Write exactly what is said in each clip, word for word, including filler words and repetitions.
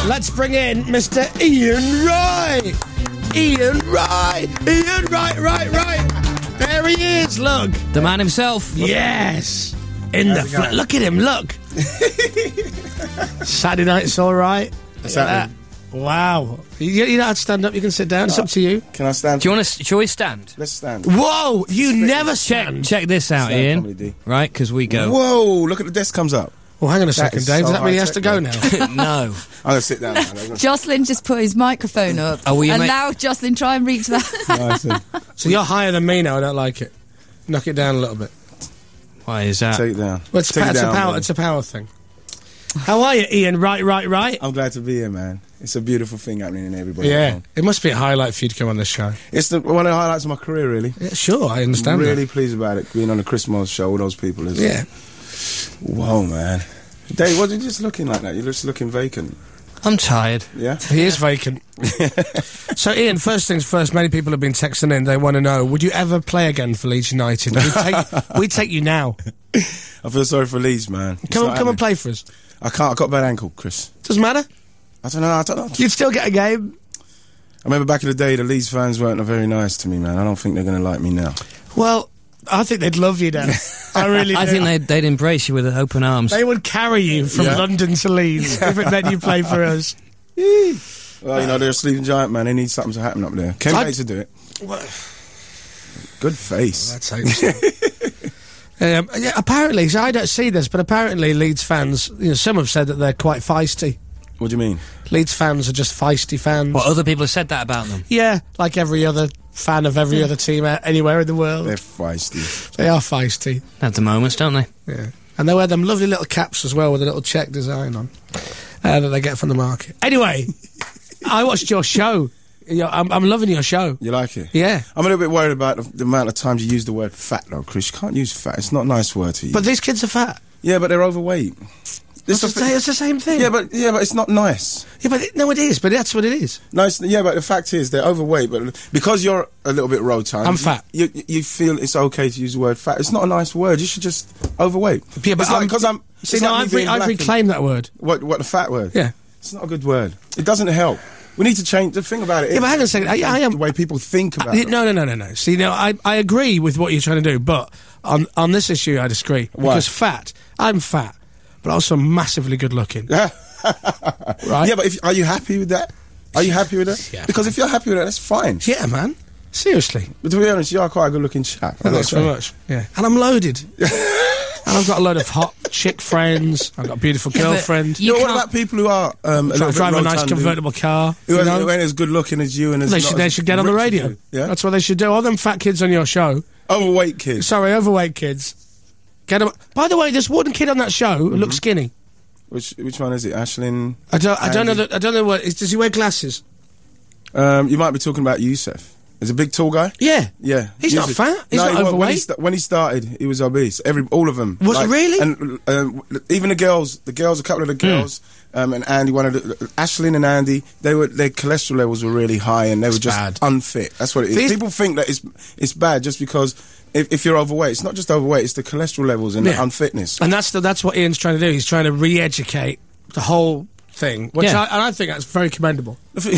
let's bring in Mister Ian Wright. Ian Wright. Ian Wright, right, right. There he is, look. The man himself. Yes. In the fl- Look at him, look. Saturday night's all right. Look at that. Wow. You, you don't have to stand up, you can sit down. It's up to you. Can I stand? Do you want to? Shall we stand? Let's stand. Whoa, you never Check, stand. check this out, Stand, Ian. Comedy D. Right, because we go. Whoa, look at the desk comes up. Well, hang on a second, is Dave. so Does that mean he has to high-tech, go man. now? No. I'm going to sit down. Man. Jocelyn just put his microphone up. Oh, will you and make- now, Jocelyn, try and reach that. Nice. So you're higher than me now, I don't like it. Knock it down a little bit. Why is that? Take it down. Well, it's, Take pa- it it's, down, a power, baby. it's a power thing. How are you, Ian? Right, right, right? I'm glad to be here, man. It's a beautiful thing happening in everybody. Yeah. It must be a highlight for you to come on this show. It's the, one of the highlights of my career, really. Yeah, sure, I understand I'm really that. pleased about it, being on the Chris Moss show, all those people. Is Yeah. Whoa, man. Dave, what are you just looking like that? You're just looking vacant. I'm tired. Yeah? He is vacant. So, Ian, first things first, many people have been texting in. They want to know, would you ever play again for Leeds United? We take, we take you now. I feel sorry for Leeds, man. It's Come not on, come and happening. play for us. I can't. I got a bad ankle, Chris. Doesn't matter. I don't know. I don't know. You'd still get a game. I remember back in the day, the Leeds fans weren't very nice to me, man. I don't think they're going to like me now. Well, I think they'd love you now. I really I do. think they'd, they'd embrace you with open arms. They would carry you from Yeah. London to Leeds if it meant you play for us. Well, you know, they're a sleeping giant, man. They need something to happen up there. Ken I- Bates to do it. Good face. Let's hope so. um, yeah, apparently, so I don't see this, but apparently Leeds fans, you know, some have said that they're quite feisty. What do you mean? Leeds fans are just feisty fans. What, other people have said that about them? Yeah, like every other fan of every other team uh, anywhere in the world. They're feisty. They are feisty. They have the moments, don't they? Yeah. And they wear them lovely little caps as well with a little check design on uh, that they get from the market. Anyway, I watched your show. You know, I'm, I'm loving your show. You like it? Yeah. I'm a little bit worried about the, the amount of times you use the word fat, though, Chris. You can't use fat. It's not a nice word to use. But these kids are fat. yeah, but they're overweight. It's, It's the, a- it's the same thing. yeah, but yeah, but it's not nice. Yeah, but it, no, it is. But that's what it is. No, it's, yeah, but the fact is they're overweight. But because you're a little bit rotund, I'm fat. You, you you feel it's okay to use the word fat. It's not a nice word. You should just overweight. Yeah, but it's like I'm- because I'm. See, it's no, like me I've, re- being I've black and- reclaimed that word. What what the fat word? Yeah. It's not a good word. It doesn't help. We need to change the thing about it. Yeah, is but hang on a second. I, I am. the way people think about Uh, it. No, no, no, no, no. See, now I, I agree with what you're trying to do, but on on this issue I disagree. Why? Because fat, I'm fat, but also massively good looking. Yeah. Right? Yeah, but if, are you happy with that? Are you happy with that? Yeah. Because if you're happy with that, that's fine. Yeah, man. Seriously. But to be honest, you are quite a good-looking chap. I've got Thanks to very say. much. Yeah. And I'm loaded. And I've got a load of hot chick friends. I've got a beautiful Yeah, but girlfriend. you You know, what can't- about people who are um, a little Dri- bit drive a nice rotund, who- convertible car. Who, you ain't- know? who ain't as good looking as you and as They not should, as they should get on the rich as radio. you. Yeah, That's what they should do. All them fat kids on your show. overweight kids. Sorry, overweight kids. Get them. By the way, there's one kid on that show who Mm-hmm. looks skinny. Which which one is it? Ashlyn. I don't. I don't know. Andy? That, I don't know what. Is, does he wear glasses? Um, you might be talking about Youssef. Is a big tall guy. Yeah. Yeah, He's not Youssef. fat. He's no, not he wa- when he, overweight. sta- when he started, he was obese. Every all of them. Was it really? And um, even the girls, the girls, a couple of the girls, um, and Andy, one of the Ashlyn and Andy, they were their cholesterol levels were really high, and they were just bad. unfit. That's what it is. These- People think that it's it's bad just because if, if you're overweight, it's not just overweight; it's the cholesterol levels and Yeah. the unfitness. And that's the, that's what Ian's trying to do. He's trying to re-educate the whole thing, which Yeah. I, and I think that's very commendable.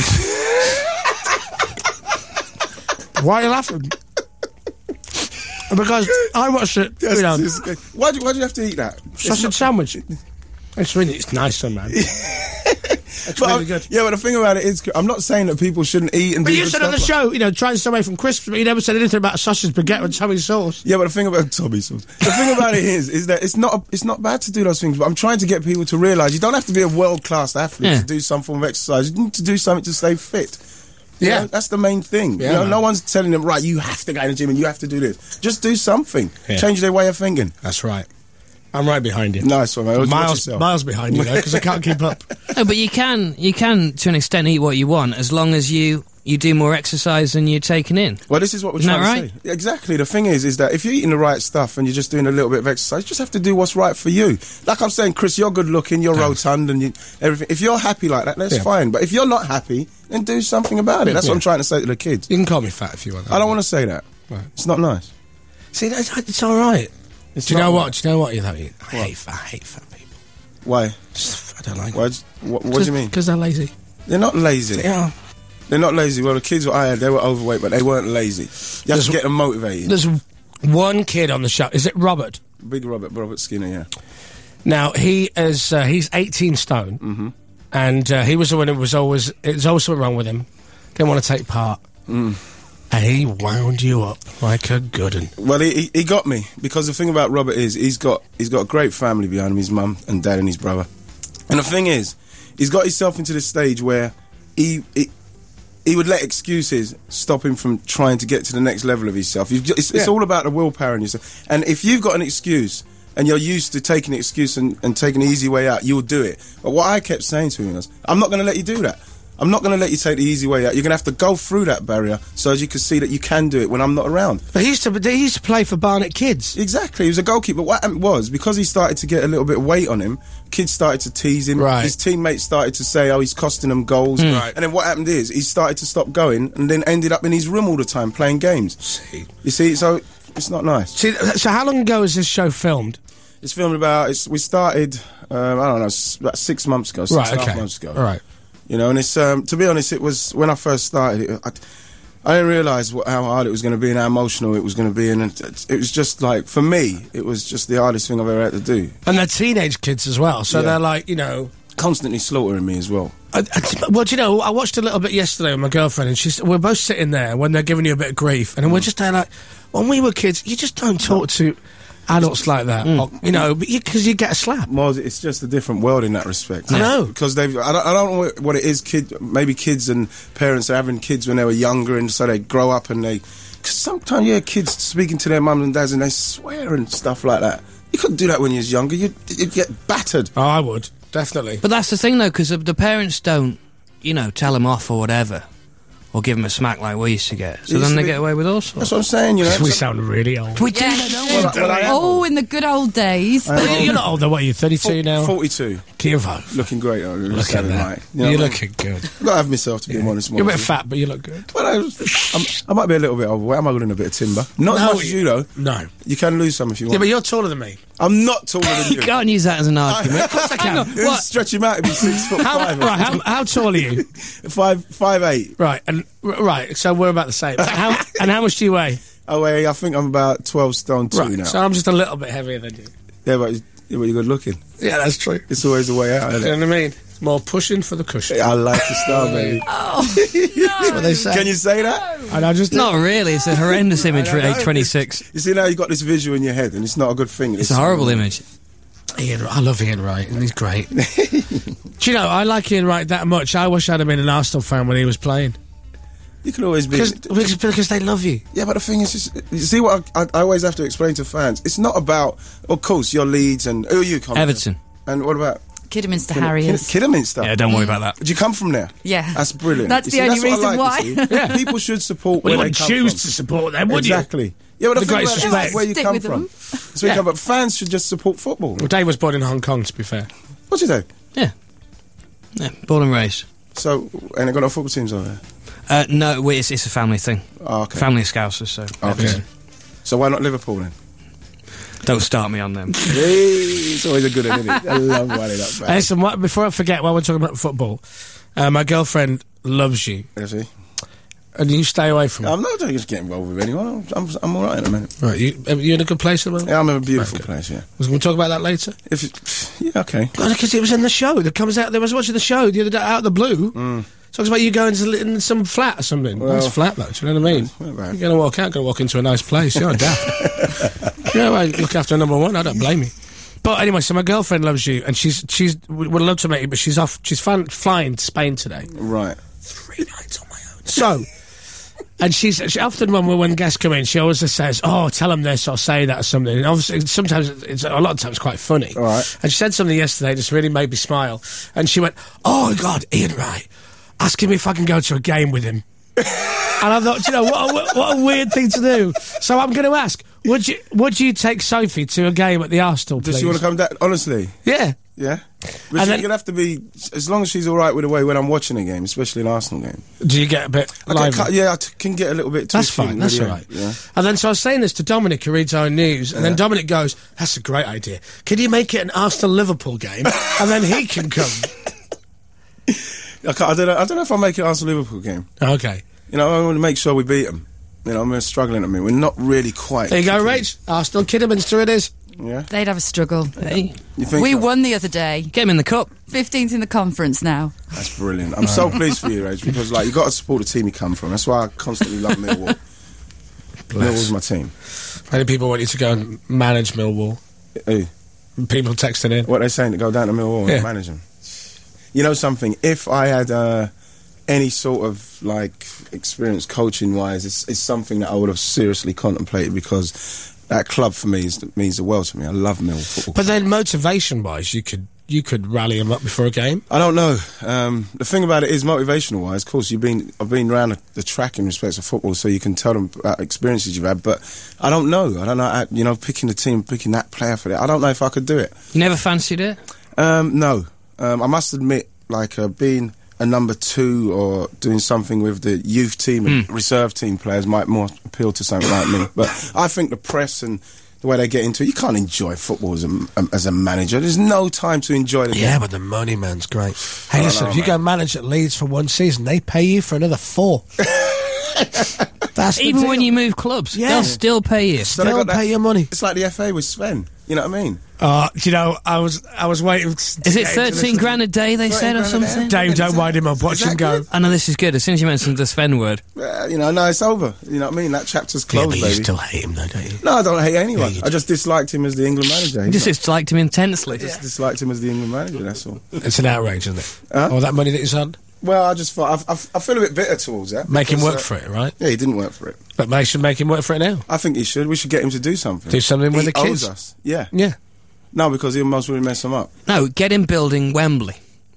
Why are you laughing? Because I watched it. Yes, you know, it's good. Why do why do you have to eat that? It's sausage not- sandwich. It's really it's nice, man. It's But really I'm- good. Yeah, but the thing about it is, I'm not saying that people shouldn't eat and But do you good said on the stuff like- show, you know, trying to stay away from crisps, but you never said anything about a sausage baguette with Tommy sauce. Yeah, but the thing about Tommy sauce, the thing about it is, is that it's not a, it's not bad to do those things. But I'm trying to get people to realise you don't have to be a world class athlete Yeah. to do some form of exercise. You need to do something to stay fit. You Yeah. know, that's the main thing. Yeah, you know, man. no one's telling them right. You have to go in the gym and you have to do this. Just do something. Yeah. Change their way of thinking. That's right. I'm right behind you. Nice one, man. Watch Miles, yourself. miles behind you, though, because I can't keep up. No, but you can, you can, to an extent, eat what you want as long as you, you do more exercise than you're taking in. Well, this is what we're Isn't trying that to right? say. Exactly. The thing is, is that if you're eating the right stuff and you're just doing a little bit of exercise, you just have to do what's right for you. Like I'm saying, Chris, you're good looking, you're Thanks. rotund, and you, everything. If you're happy like that, that's Yeah. fine. But if you're not happy, then do something about it. That's Yeah. what I'm trying to say to the kids. You can call me fat if you want. I don't want to say that. Right. It's not nice. See, that's, it's all right. It's Do you not know right. what? Do you know what? You know, I hate fat. I hate fat people. Why? Just, I don't like Why? it. What, what do you mean? Because they're lazy. They're not lazy. They are. They're not lazy. Well, the kids I had, they were overweight, but they weren't lazy. You have There's- to get them motivated. There's one kid on the show. Is it Robert? Big Robert, Robert Skinner, yeah. Now he is. Uh, he's eighteen stone, Mm-hmm. and uh, he was the one who was always. It was always something wrong with him. Didn't want to take part, Mm. and he wound you up like a good un. Well, he, he he got me because the thing about Robert is he's got he's got a great family behind him, his mum and dad and his brother. And the thing is, he's got himself into this stage where he he, he would let excuses stop him from trying to get to the next level of himself. You've, it's, it's Yeah. all about the willpower in yourself. And if you've got an excuse and you're used to taking an excuse and, and taking the easy way out, you'll do it. But what I kept saying to him was, I'm not going to let you do that. I'm not going to let you take the easy way out. You're going to have to go through that barrier so as you can see that you can do it when I'm not around. But he used to. He used to play for Barnet Kids. Exactly, he was a goalkeeper. What happened was, because he started to get a little bit of weight on him, kids started to tease him. Right. His teammates started to say, oh, he's costing them goals. Right. And then what happened is, he started to stop going and then ended up in his room all the time playing games. See. You see, so it's not nice. See, so how long ago was this show filmed? It's filmed about, it's, we started, um, I don't know, s- about six months ago, six Right. and a half Okay. months ago. All right. You know, and it's, um, to be honest, it was, when I first started, it, I, I didn't realise what, how hard it was going to be and how emotional it was going to be. And it, it was just like, for me, it was just the hardest thing I've ever had to do. And they're teenage kids as well, so Yeah. they're like, you know. Constantly slaughtering me as well. I, I, well, do you know, I watched a little bit yesterday with my girlfriend, and she's. We're both sitting there when they're giving you a bit of grief, and we're just there like, when we were kids, you just don't talk to adults like that, or, you know, because you, you get a slap. Well, it's just a different world in that respect. I know. Because they've, I don't, I don't know what it is, kid, maybe kids and parents are having kids when they were younger and so they grow up and they, because sometimes you hear kids speaking to their mums and dads and they swear and stuff like that. You couldn't do that when you was younger, you'd, you'd get battered. Oh, I would, definitely. But that's the thing, though, because the parents don't, you know, tell them off or whatever, or give them a smack like we used to get. So Used then to they be- get away with all That's sorts. what I'm saying, you know. We So- sound really old. We do, Yes. don't Well, I- well, I am Oh, old. in the good old days. I am You're old. not older, what are you, thirty-two now? forty-two. Kievo. Looking great. Oh, Look at that. You know You're what I mean? looking good. I've got to have myself to be honest. You're a bit honestly. fat, but you look good. Well, I, was- I'm, I might be a little bit overweight. I'm holding a bit of timber. Not No, as much as you, though. No. You can lose some if you Yeah, want. but you're taller than me. I'm not taller than you. You can't use that as an argument. Of course I Hang on, can. what? Stretch him out to be six foot How, five. right, how, how tall are you? five, five eight. Right, and r- right, so we're about the same. How, and how much do you weigh? I weigh. I think I'm about twelve stone two Right, now. so I'm just a little bit heavier than you. yeah, but, yeah, but you're good looking. Yeah, that's true. It's always the way out. You Isn't know it? what I mean? It's more pushing for the cushion. I like the style, baby. That's what they say. Can you say that? And I just Not really. It's a horrendous image for I know. age twenty-six. You see now you got this visual in your head, and it's not a good thing. It's a horrible image. Ian, I love Ian Wright, and he's great. Do you know, I like Ian Wright that much. I wish I'd have been an Arsenal fan when he was playing. You can always be. Because, because, because they love you. Yeah, but the thing is, just, you see what I, I, I always have to explain to fans. It's not about, of course, your Leeds and who are you, Colin? Everton. And what about Kidderminster Kid- Harriers. Kidderminster? Yeah, don't worry about that. Did you come from there? Yeah. That's brilliant. That's You the see, only what I reason like, you why. see. Yeah. People should support Well, where you they wouldn't come choose from. to support them, would you? Exactly. Yeah, but the The thing greatest about it is respect. where you Stick come with from. them. That's where Yeah. you come. But fans should just support football. Well, Dave was born in Hong Kong, to be fair. What do you say? Yeah. Yeah, born and raised. So, and they got no football teams over there. Uh, no, wait, it's, it's a family thing. Oh, okay. Family of Scousers, so Okay. So why not Liverpool then? don't start me on them. Hey, it's always a good one, isn't it? I love running up Hey, back. listen, what, before I forget, while we're talking about football, uh, my girlfriend loves you, You see? and you stay away from her. I'm not just getting involved with anyone. I'm, I'm, I'm all right in a minute. Right, you, are you in a good place at the moment? Yeah, I'm in a beautiful Okay. place. Yeah. We're going to talk about that later. If it, yeah, okay. Because it was in the show that comes out. There was watching the show the other day out of the blue. Talks about you going to li- in some flat or something. Well, nice flat, though. Do you know what I mean? not bad. You're going to walk out, going to walk into a nice place. You're daft. Yeah, well, look after number one. I don't blame you. But anyway, so my girlfriend loves you, and she's she's would would love to meet you, but she's off. She's fan, flying to Spain today. Right. Three nights on my own. So. And she's she often when when guests come in, she always just says, "Oh, tell them this or say that or something." And obviously, sometimes it's a lot of times quite funny. All right. And she said something yesterday just really made me smile. And she went, "Oh God, Ian Wright, ask him if I can go to a game with him." And I thought, you know, what a, what a weird thing to do. So I'm going to ask, would you would you take Sophie to a game at the Arsenal, please? Does she want to come down? Honestly, Yeah. yeah. But And she's then- gonna have to be as long as she's all right with the way when I'm watching a game, especially an Arsenal game. Do you get a bit I lively? can, yeah, I t- can get a little bit. That's twisty fine, and that's really, all right. Yeah. And then, so I was saying this to Dominic, who reads our news, and then Yeah. Dominic goes, that's a great idea. Can you make it an Arsenal-Liverpool game? And then he can come. I, can't, I don't know. I don't know if I'll make it Arsenal Liverpool game. Okay. You know, I want to make sure we beat them. You know, we're struggling at me. We're not really quite. There you go, kicking. Rach. Arsenal, Kidderminster it is. Yeah. They'd have a struggle. Hey, You think We so? won the other day. get him in the cup. fifteenth in the conference now. That's brilliant. I'm so pleased for you, Rach, because like you got to support the team you come from. That's why I constantly love Millwall. Millwall's my team. Many people want you to go and manage Millwall. Hey, People texting in. what they saying to go down to Millwall Yeah. and manage them. You know something? If I had uh, any sort of like experience coaching wise, it's, it's something that I would have seriously contemplated because that club for me is, means the world to me. I love Millwall football. But then, motivation-wise, you could you could rally them up before a game. I don't know. Um, the thing about it is, motivational wise, of course, you've been I've been around the, the track in respect of football, so you can tell them about experiences you've had. But I don't know. I don't know. I, you know, picking the team, picking that player for that. I don't know if I could do it. You never fancied it? Um, no, um, I must admit, like uh, being a number two or doing something with the youth team and reserve team players might more appeal to something like me. But I think the press and the way they get into it, you can't enjoy football as a, um, as a manager. There's no time to enjoy the Yeah, game. but the money man's great. Hey, I listen, know, if you mate. go manage at Leeds for one season, they pay you for another four. That's the Even deal. when you move clubs, Yeah. they'll still pay you. So they They'll got that- pay your money. It's like the F A with Sven. You know what I mean? Uh, do you know, I was I was waiting. Is it thirteen grand a day, they said, or thirteen grand a day. something? Dave, don't wind him up. Watch Is that him go. good? I know this is good. As soon as you mentioned the Sven word. Uh, you know, no, it's over. You know what I mean? That chapter's Yeah, closed, but you baby. still hate him, though, don't you? No, I don't hate anyone. Yeah, you I just disliked him as the England manager. You He's just not- disliked him intensely. just disliked him as the England manager, that's all. It's an outrage, isn't it? Huh? All that money that he's on. Well, I just thought, I, I, I feel a bit bitter towards that. Make him because, work uh, for it, right? Yeah, he didn't work for it. But they should make him work for it now. I think he should. We should get him to do something. Do something with he the kids. owes us. Yeah. Yeah. No, because he'll most really mess him up. No, get him building Wembley.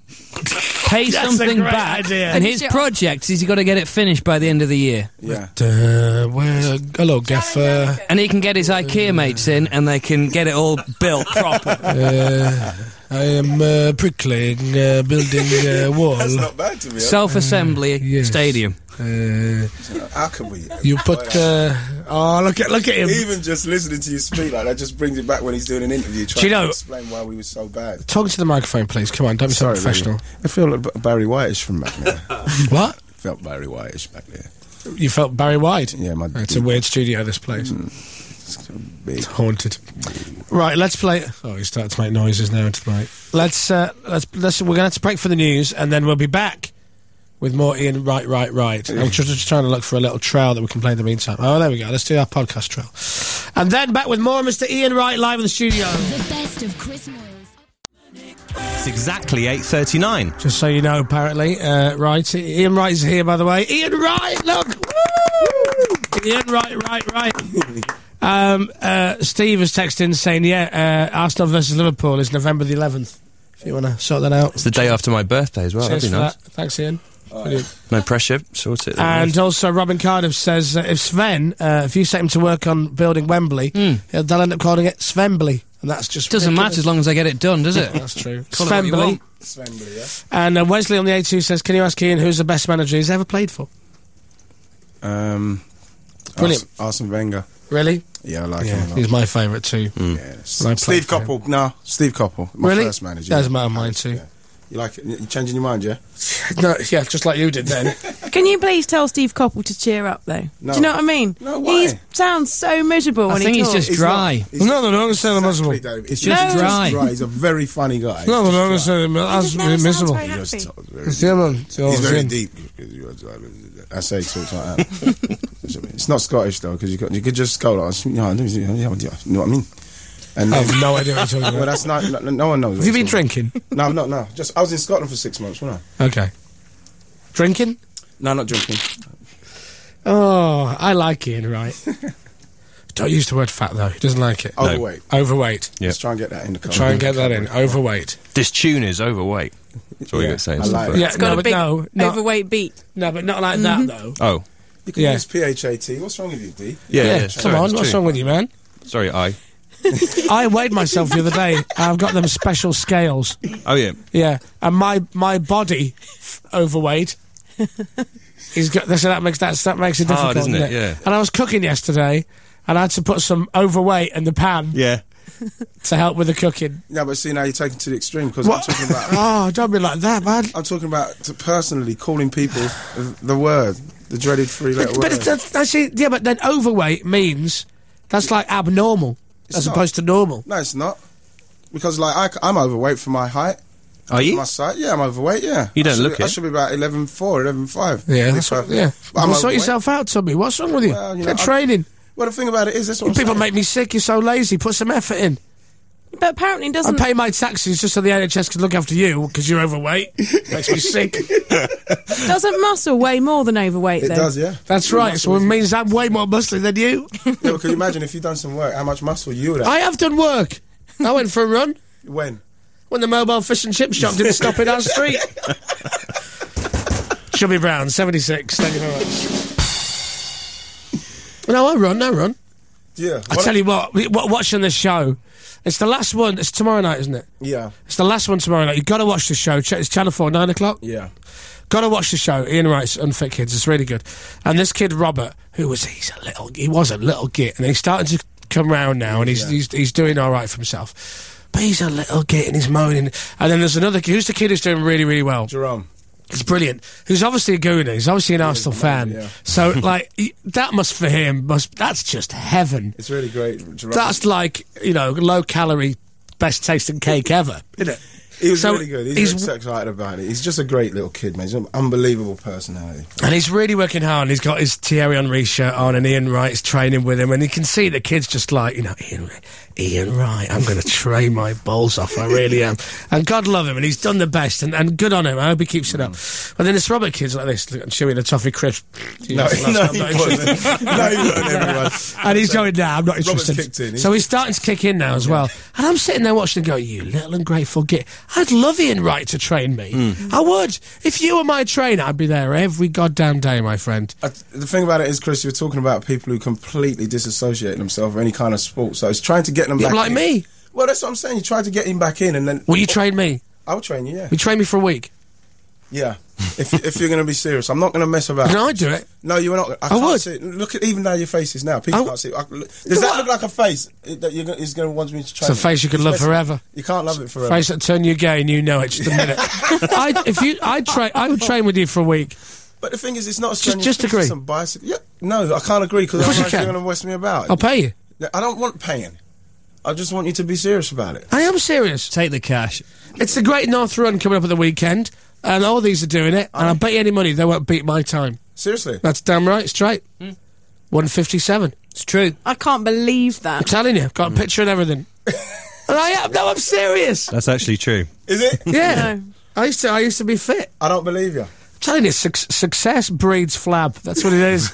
Pay That's a something great back. idea. And his Finish it off. project is he's got to get it finished by the end of the year. Yeah. Uh, well, hello, Gaffer. And he can get his IKEA mates in and they can get it all built proper. Uh, I am uh, bricklaying, uh, building a wall. That's not bad to me. huh? Self-assembly Yes. stadium. Uh, How can we? you put. Uh, oh, look at look at him. Even just listening to you speak like that just brings it back when he's doing an interview trying Do you know- to explain why we were so bad. Talk to the microphone, please. Come on, don't be so Sorry, professional. baby. I feel like B- Barry Whitish from back there. What? Felt Barry Whitish back there. You felt Barry White? Yeah, my It's a weird studio, this place. It's big. It's haunted. Right, let's play. Oh, he's starting to make noises now tonight. Let's uh, let's let's. We're going to have to break for the news, and then we'll be back with more Ian. Right, right, right. I'm just, just trying to look for a little trail that we can play in the meantime. Oh, there we go. Let's do our podcast trail, and then back with more Mister Ian Wright live in the studio. The best of Chris Moyles. It's exactly eight thirty-nine. Just so you know, apparently, uh, right. Ian Wright is here, by the way. Ian Wright, look. Woo! Ian Wright, right, right. Um, uh, Steve has texted in saying, yeah, uh, Arsenal versus Liverpool is November the eleventh. If you want to sort that out. It's the day after my birthday as well. Cheers That'd for be nice. that. Thanks, Ian. Brilliant. No pressure. Sort it. And also, Robin Cardiff says, uh, if Sven, uh, if you set him to work on building Wembley, he'll, they'll end up calling it Svenbley. And that's just Doesn't matter ridiculous. as long as I get it done, does it? That's true. Call it what you Svenbley. want. Svenbley, yeah. And uh, Wesley on the A two says, can you ask Ian who's the best manager he's ever played for? Um, Brilliant. Ars- Arsene Wenger. Really? Yeah, I like Yeah, him a lot. he's my favourite too. Yeah. When I played Steve for him. Coppell. No, Steve Coppell. My Really? first manager. Doesn't yeah. matter, mine too. Yeah. You like it? You changing your mind, yeah? No, yeah, just like you did then. Can you please tell Steve Coppell to cheer up, though? No. Do you know what I mean? No, why? He sounds so miserable I when think he he's talks. just dry. Not, he's No, no, no, I'm saying I'm exactly, miserable. Dave. It's just just dry. dry. He's a very funny guy. No, He's no, no, I'm just dry. saying He that's just never sounds miserable. very He happy. just talks very- Yeah, man. It's all He's very in. deep. I say he talks like that. It's not Scottish though, because you could, you could just go like, you know, you know what I mean? And I then, have no idea what you're talking well, about. that's not. No, no one knows. Have you been drinking? No, no, no. Just I was in Scotland for six months, wasn't I? Okay. Drinking? No, not drinking. Oh, I like Ian, right? Don't use the word fat, though. He doesn't like it. Overweight. Overweight. Yeah. Let's try and get that in the. Try and get that in. Overweight. This tune is overweight. That's what Yeah, you're saying. I like it. Yeah, It's got no, a but big no, no, overweight beat. no, but not like that, though. Oh, You can Yeah. use P H A T. What's wrong with you, D? yeah. Yeah, yeah, come sorry, on, it's what's true. wrong with you, man? Sorry, I. I weighed myself the other day. I've got them special scales. Oh, yeah. Yeah, and my my body overweight. He's got so that makes that that makes it difficult, Hard, isn't doesn't it? Yeah. And I was cooking yesterday, and I had to put some overweight in the pan Yeah. to help with the cooking. Yeah, but see, now you're taking it to the extreme because I'm What? talking about. Oh, don't be like that, man. I'm talking about to personally calling people the word, the dreaded three-letter But, but word. it's, that's, that's it, yeah, but then overweight means that's like abnormal It's as not. opposed to normal. No, it's not. Because, like, I, am overweight for my height. Are you? My size. Yeah, I'm overweight, yeah. You don't I should look be, I it. should be about eleven four, eleven five. Yeah, that's what, yeah. But I'm Well, sort overweight. yourself out, Tommy. What's wrong with you? Well, you Get know, I- training. Well, the thing about it is, that's what I'm People saying. make me sick. You're so lazy. Put some effort in. But apparently I doesn't... pay my taxes just so the N H S can look after you because you're overweight. Makes me sick. Doesn't muscle weigh more than overweight, It though? does, yeah. That's Your right. muscle So it is- means I'm way more muscly than you. Yeah, but can you imagine if you've done some work, how much muscle you would have? I have done work. I went for a run When? when the mobile fish and chip shop didn't stop in our street. Chubby Brown, seventy-six. Thank you very much. No, I run, I run. Yeah. I tell you what, we- wa- watching the show, it's the last one. It's tomorrow night, isn't it? Yeah, It's the last one tomorrow night. You've got to watch the show. Ch- It's Channel four, nine o'clock. yeah. Got to watch the show. Ian Wright's Unfit Kids. It's really good. And this kid Robert, who was he's a little, he was a little git, and he's starting to come round now, and he's Yeah. he's, he's doing all right for himself. But he's a little git, and he's moaning. And then there's another. Who's the kid who's doing really really well? Jerome. He's brilliant. Who's obviously a gooner. He's obviously an Arsenal fan. yeah. So like he- that must for him must that's just heaven. It's really great. Jerome. That's like you know low calorie, best tasting cake ever, isn't it? He was So really good. He's, he's- really excited about it. He's just a great little kid, man. He's an unbelievable personality. And he's really working hard, and he's got his Thierry Henry shirt on, and Ian Wright's training with him, and you can see the kid's just like, you know, Ian, Ian Wright, I'm going to train my balls off, I really am. And God love him, and he's done the best, and, and good on him, I hope he keeps it up. But then this Robert kid's like this, look, chewing a toffee crisp. No, Yes, no, I'm he not interested. wasn't. No, he wasn't, everyone. And he's going, nah, I'm not Robert's interested. kicked in. He's- So he's starting to kick in now as well. And I'm sitting there watching and going, you little ungrateful git. I'd love Ian Wright to train me. Hmm. I would. If you were my trainer, I'd be there every goddamn day, my friend. I, the thing about it is, Chris, you're talking about people who completely disassociate themselves from any kind of sport. So it's trying to get them Yeah, back like in. me. Well, that's what I'm saying. You try to get him back in, and then Will you train me? I'll train you. Yeah, You train me for a week. yeah. if if you're going to be serious, I'm not going to mess about. Can I do it? No, you're not. I, I can't would. See it. Look at even now your faces now. People I- can't see. It. I, does that look like a face that you're gonna, is going to want me to train? It's a face you could It's love messy. forever. You can't love it forever. Face that turn you gay and you know it just a minute. I, if you, I train, I would train with you for a week. But the thing is, it's not a Just- strenuous just thing, agree. it's Some bicycle. Yeah, no, I can't agree because Of course you otherwise you're can. going to waste me about. I'll pay you. I don't want paying. I just want you to be serious about it. I am serious. Take the cash. It's the Great North Run coming up at the weekend, and all these are doing it. And I bet you any money they won't beat my time. Seriously. That's damn right, straight. one fifty-seven. It's true. I can't believe I'm that. telling you, got a picture and everything. And I am. No, I'm serious. That's actually true. Is it? Yeah. No. I used to. I used to be fit. I don't believe you. I'm telling you, suc success breeds flab. That's what it is.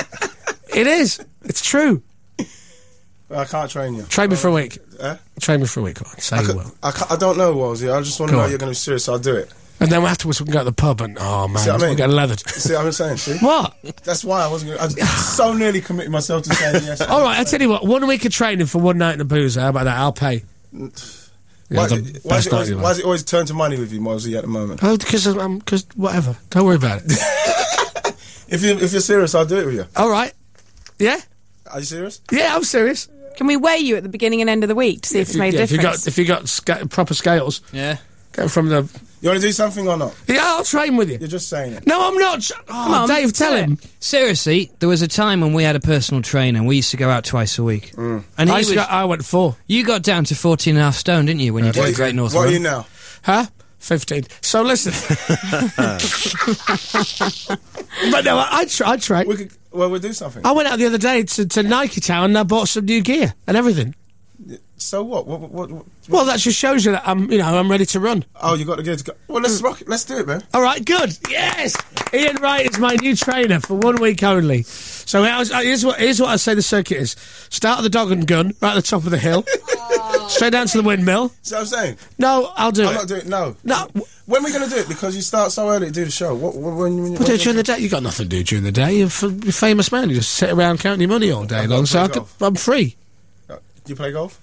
It is. It's true. I can't train you. Train me for a week. Eh? Train me for a week. Go on, say I, you could- will. I, ca- I don't know, Wolsey. I just want to Go know on. you're going to be serious. So I'll do it. And then afterwards we can go to the pub and oh man, See what I we'll mean? get leathered. See what I'm saying? See? What? That's why I wasn't going to... I so nearly committed myself to saying yes. All right, I tell you what. One week of training for one night in a boozer. How about that? I'll pay. Why, Yeah, is the it, why, is best it night always, of your why life. is it always turn to money with you, Wolsey, at the moment? Oh, because I'm because whatever. Don't worry about it. If, you, if you're serious, I'll do it with you. All right. Yeah. Are you serious? Yeah, I'm serious. Can we weigh you at the beginning and end of the week to see if it's made a Yeah, if you difference? got if you got sca proper scales, Yeah. go from the. You want to do something or not? Yeah, I'll train with you. You're just saying it. No, I'm not. Oh, on, Dave, tell do him. Seriously, there was a time when we had a personal trainer and we used to go out twice a week. And he I, was, used to go- I went four. you got down to fourteen and a half stone, didn't you, when you did What, the are Great you, North what Run? are you now? Huh? Fifteen. So listen. But no, I, I, tra I train. We could, well, we'll do something. I went out the other day to, to Nike Town and I bought some new gear and everything. So what? What, what, what? Well, that just shows you that I'm, you know, I'm ready to run. Oh, you got to get to go. Well, let's rock it. Let's do it, man. All right, good. Yes, Ian Wright is my new trainer for one week only. So here's what here's what I say the circuit is: start at the Dog and Gun, right at the top of the hill, straight down to the windmill. See what I'm saying? No, I'll do I'm it. not doing it. No. No. When are we going to do it? Because you start so early to do the show. What? When? when, when We'll do it during the day. You got nothing to do during the day. You're, f you're a famous man. You just sit around counting your money all day I've long. got So I to play could, golf. I'm free. Do you play golf?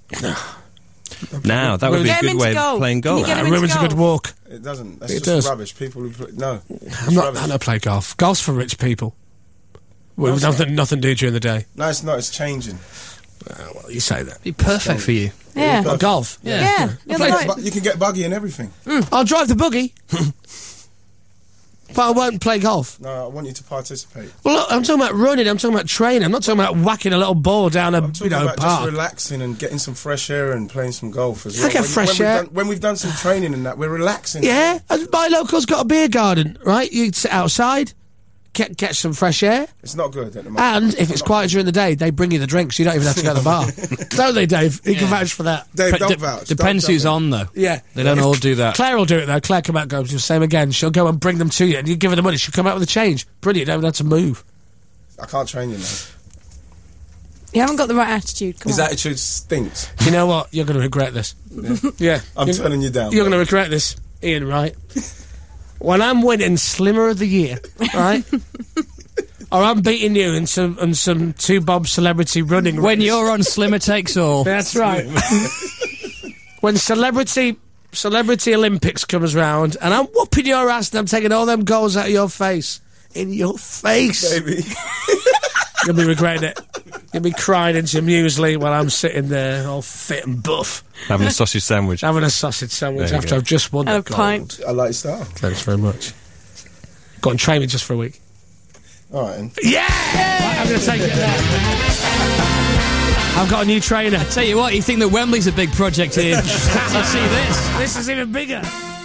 Now, that would be Get a him good way into of golf. playing Can you golf. get him Uh, into women's a good golf? walk. It doesn't. That's It just does. rubbish. People who play, no. It's I'm not. rubbish. I don't play golf. Golf's for rich people. With it's nothing, nothing to do during the day. No, it's not. It's changing. Uh, well, you say that. Be perfect for you. Yeah. What, golf? Yeah. Yeah. The I other played night- But you can get buggy and everything. I'll drive the buggy. But I won't play golf. No, I want you to participate. Well, look, I'm talking about running. I'm talking about training. I'm not talking about whacking a little ball down a I'm you talking know about park. just relaxing and getting some fresh air and playing some golf as I well. get when, fresh when we've air. Done, when we've done some training and that, we're relaxing. Yeah, and my local's got a beer garden, right? You sit outside, get get some fresh air, It's not good at the moment. and if it's quiet during the day, they bring you the drinks. You don't even have to go to the bar, don't they, Dave? You can vouch for that. Dave, But don't de- vouch. Depends Don't who's jump on, though. Yeah, They don't all do that. Claire will do it though. Claire come out and goes the same again. She'll go and bring them to you, and you give her the money. She'll come out with the change. Brilliant. Don't have to move. in. I can't train you now. You haven't got the right attitude. Come His on. attitude stinks. You know what? You're going to regret this. Yeah, I'm You're- turning you down. You're going to regret this, Ian. Right? When I'm winning Slimmer of the Year, right? Or I'm beating you in some in some two bob celebrity running. When race. you're on Slimmer Takes All. That's right. When celebrity celebrity Olympics comes round, and I'm whooping your ass, and I'm taking all them goals out of your face, in your face, Baby. you'll be regretting it. You'll be crying into muesli while I'm sitting there, all fit and buff, Having a sausage sandwich. having a sausage sandwich There you after go. I've just won And the a gold. pint. I like your style. Thanks very much. Go and train me just for a week. All right, then. Yeah! Right, I'm going to take it there. I've got a new trainer. Tell you what, you think that Wembley's a big project here. You see this? This is even bigger.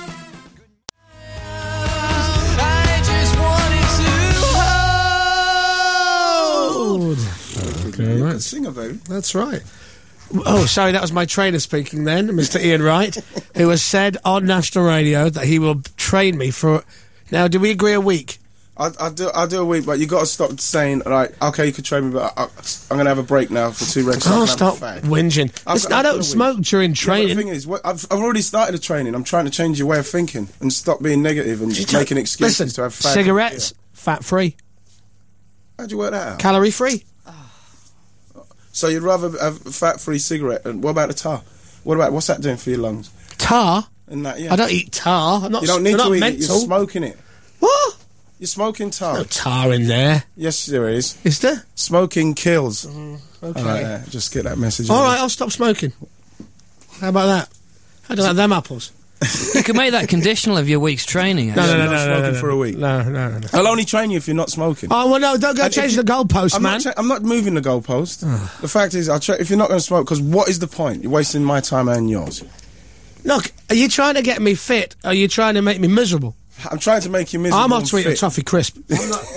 Okay, You're a right. good singer, baby. That's right. Oh, sorry, that was my trainer speaking then, Mister Ian Wright, who has said on national radio that he will train me for... Now, do we agree a week? I'll, I'll do. I'll do a week, but you got to stop saying like, okay, you could train me, but I, I, I'm going to have a break now for two weeks. so I Oh, can have a stop fag. whinging. I've Listen, got- I I've got a don't week. smoke during Yeah, but training. the thing is, what, I've, I've already started the training. I'm trying to change your way of thinking and stop being negative and just making excuses Listen, to have fag. cigarettes, fat-free, How'd you work that out? calorie-free. So you'd rather have a fat-free cigarette? And what about the tar? What about what's that doing for your lungs? Tar? And that, yeah. I don't eat tar. I'm not, You don't need I'm to not eat mental. it. You're smoking it. What? You're smoking tar. No tar in there. Yes, there is. Is there? Smoking kills. Okay. All right, uh, just get that message. All in. right, I'll stop smoking. How about that? How do you like them apples? You could make that conditional of your week's training. No, actually. no, no, not no, no, smoking no, no. for a week. No, no, no, no. I'll only train you if you're not smoking. Oh, well, no, don't go And if change you- the goalpost, I'm man. not. Cha- I'm not moving the goalpost. The fact is, I'll tra- if you're not going to smoke, because what is the point? You're wasting my time and yours. Look, are you trying to get me fit? Or are you trying to make me miserable? I'm trying to make you miserable. I'm off and to eat a fit. toffee crisp. I'm not-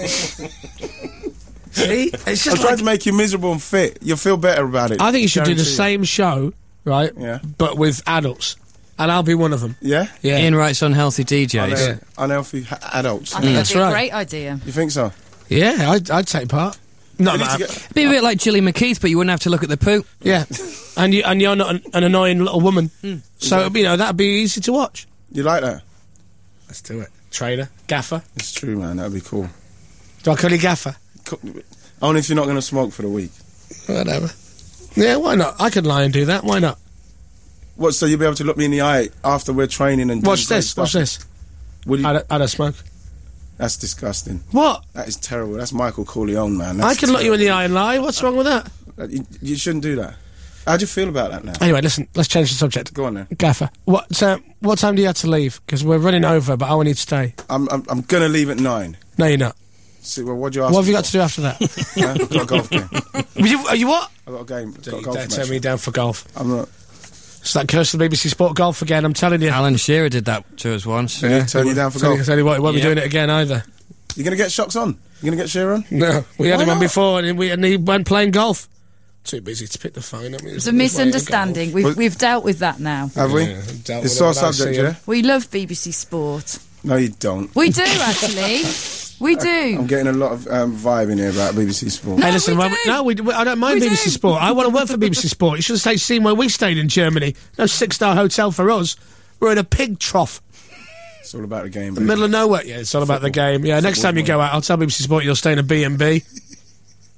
See? It's I'm just trying like... to make you miserable and fit. You'll feel better about it. I think you should do the Guarantee you. same show, right? Yeah. But with adults. And I'll be one of them. Yeah. Yeah. Ian Wright's Unhealthy D Js. Unhealthy, unhealthy ha- adults. I think That's that'd be right. a great idea. You think so? Yeah, I'd, I'd take part. No, You need man. to get- Be a bit like Gilly McKeith, but you wouldn't have to look at the poo. Yeah. and, you, and you're not an, an annoying little woman. So, you know, that'd be easy to watch. You like that? Let's do it. Trainer. Gaffer. It's true, man. That'd be cool. Do I call you Gaffer? Co- Only if you're not going to smoke for the week. Whatever. Yeah, why not? I could lie and do that. Why not? What? So you'll be able to look me in the eye after we're training and Watch doing great this. stuff? Watch this. Will you? I don't, I don't smoke. That's disgusting. What? That is terrible. That's Michael Corleone, man. I That's can look you in the terrible. eye and lie. What's wrong with that? Uh, You, you shouldn't do that. How do you feel about that now? Anyway, listen. Let's change the subject. Go on then. Gaffer. What? So, what time do you have to leave? Because we're running over, but I want you to stay. I'm I'm, I'm going to leave at nine. No, you're not. See, well, what do you ask? What have me you got for? to do after that? Huh? I've got a golf game. Are you, are you what? I've got a game. Got a You golf don't match. turn me down for golf. I'm not. It's that curse of the B B C Sport golf again. I'm telling you. Alan Shearer did that to us once. Yeah. Turn you down for Tell you- golf. tell you what, he won't be Yeah. doing it again either. You're going to get shocks on? You're going to get Shearer on? No, we had Why him on not? before, and, we, and he went playing golf. Too busy to pick the phone up. It's a misunderstanding. We've, Well- we've dealt with that now. Have we? Yeah, dealt It's with it our when I see subject, him. yeah? We love B B C Sport. No, you don't. We do, actually. We do. I'm getting a lot of um, vibe in here about B B C Sport. Hey, No, listen, we well, do. no, we, we, I don't mind We B B C do. Sport. I want to work for B B C Sport. You should have stayed, seen where we stayed in Germany. No six-star hotel for us. We're in a pig trough, It's all about the game. in baby. the middle of nowhere. Yeah, it's all about the game. Yeah, next time you go out, I'll tell B B C Sport you'll stay in a B and B.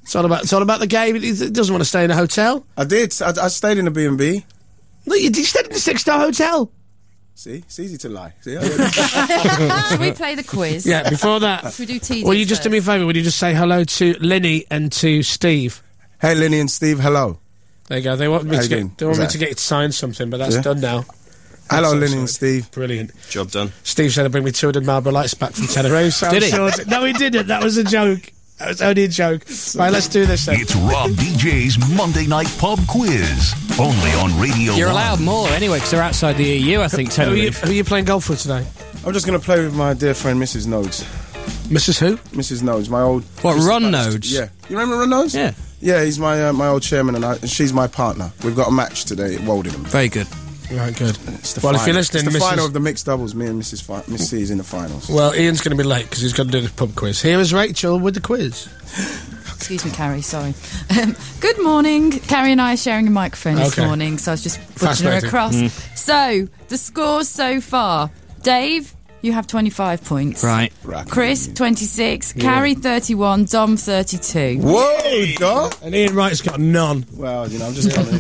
It's all about. It's all about the game. He he doesn't want to stay in a hotel. I did. I, I stayed in a B and B. No, you, you stayed in a six-star hotel. See, it's easy to lie. See, Should we play the quiz? Yeah. Before that, Should we do tedious will you just do me a first? favour? Would you just say hello to Linny and to Steve? Hey, Linny and Steve, hello. There you go. They want me How to you get. doing? They want What's me that? to get you to sign something, but that's Yeah. done now. Hello, That's Linny and outside. Steve. Brilliant. Job done. Steve said to bring me two hundred Marlboro Lights back from Tenerife. So Did I'm he? sure- No, he didn't. That was a joke. That was only a joke. Right, let's do this then. It's Rob D J's Monday Night Pub Quiz. Only on Radio You're one. allowed more anyway, because they're outside the E U, I think, Who are, you, Tenerife. who are you playing golf for today? I'm just going to play with my dear friend Missus Nodes. Missus Who? Missus Nodes, my old... What, Crystal Ron Palace- Nodes? Yeah. You remember Ron Nodes? Yeah. Yeah, he's my uh, my old chairman and, I, and she's my partner. We've got a match today at Woldingham. Very good. Right, good. It's the Well, if final. you're listening, it's the Missus final of the mixed doubles. Me and Missus Fi- Miss C is in the finals. Well, Ian's going to be late because he's got to do the pub quiz. Here is Rachel with the quiz. Excuse me, Carrie, sorry. Um, good morning. Carrie and I are sharing a microphone this Okay. morning, so I was just pushing her Fascinating. across. So, the scores so far. Dave, you have twenty-five points. Right. Right. Chris, twenty-six. Carrie, thirty-one. Dom, thirty-two. Whoa, dog! And Ian Wright's got none. Well, you know, I'm just going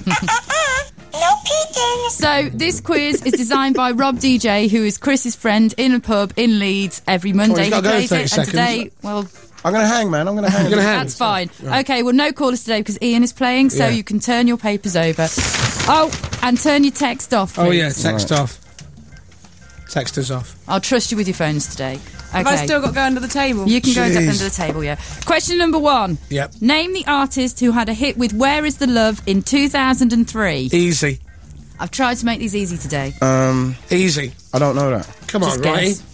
So, this quiz is designed by Rob D J, who is Chris's friend in a pub in Leeds every Monday. he's gotta go in he plays thirty it, and seconds. today, well, I'm going to hang, man. I'm going to hang. I'm going to hang. that's fine. Okay, well, no callers today because Ian is playing, so Yeah. you can turn your papers over. Oh, and turn your text off, please. Oh, yeah, text off. Text us off. I'll trust you with your phones today. Okay. Have I still got to go under the table? You can go Jeez. under the table, yeah. Question number one. Yep. Name the artist who had a hit with Where Is the Love in two thousand three. Easy. I've tried to make these easy today. Um, Easy. I don't know that. Come Just on, Ronnie. guess.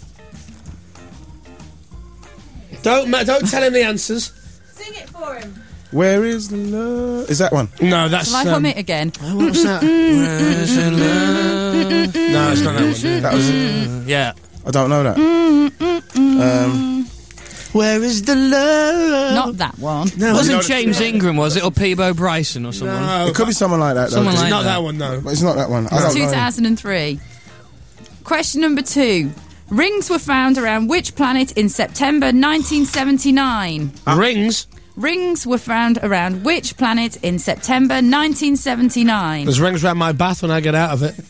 Don't, ma- don't tell him the answers. Sing it for him. Where is the love? Is that one? No, that's... Shall I um, hum it again? oh, what was that? Where's the love? No, it's not that one. That was it. Yeah. I don't know that. Um, Where is the love? Not that one. No, Wasn't know- James Ingram, was it? Or Peebo Bryson or someone? No, it could be someone like that, though. Someone it's like not that. that one, no. But it's not that one. I don't two know. thousand three. Question number two. Rings were found around which planet in September nineteen seventy-nine? Rings. Rings were found around which planet in September nineteen seventy-nine? There's rings around my bath when I get out of it.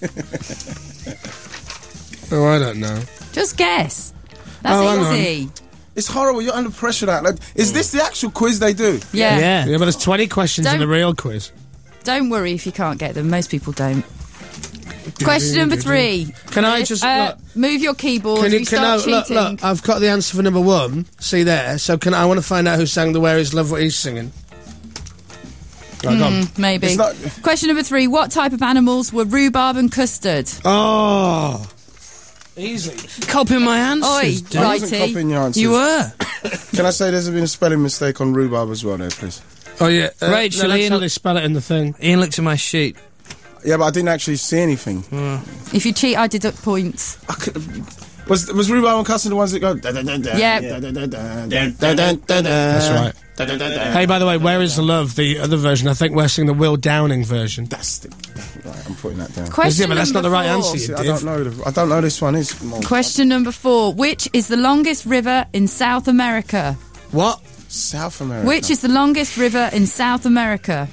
Oh, I don't know. Just guess. That's Oh, hang on. easy. It's horrible. You're under pressure. That like, is this the actual quiz they do? Yeah. Yeah. Yeah, but there's twenty questions in Don't- the real quiz. Don't worry if you can't get them. Most people don't. Question number three. Can I just... Uh, look, move your keyboard. can If you, you can start I, look, cheating. look, I've got the answer for number one. See there. So can I, I want to find out who sang the Where Is Love, what he's singing. Right, go on. Maybe. It's not- Question number three. What type of animals were rhubarb and custard? Oh. Easy. Copying my answers. Oi, dude. I wasn't righty. copying your answers. You were. Can I say there's been a spelling mistake on rhubarb as well there, please? Oh, yeah. Uh, Rachel, no, that's Ian- how they spell it in the thing. Ian looked at my sheet. Yeah, but I didn't actually see anything. If you cheat, I deduct points. I could, was was rhubarb and custard the ones that go? Da, da, da, da, Yeah. da, da, da, da, da, da, da, da. That's right. Da, da, da, da. Hey, by the way, Where Is the Love, the other version? I think we're singing the Will Downing version. That's the, right. I'm putting that down. Question Yeah, but that's not number the right four. answer. See, You I div. don't know. The, I don't know this one is. More. Question number four. Which is the longest river in South America? What? South America. Which is the longest river in South America?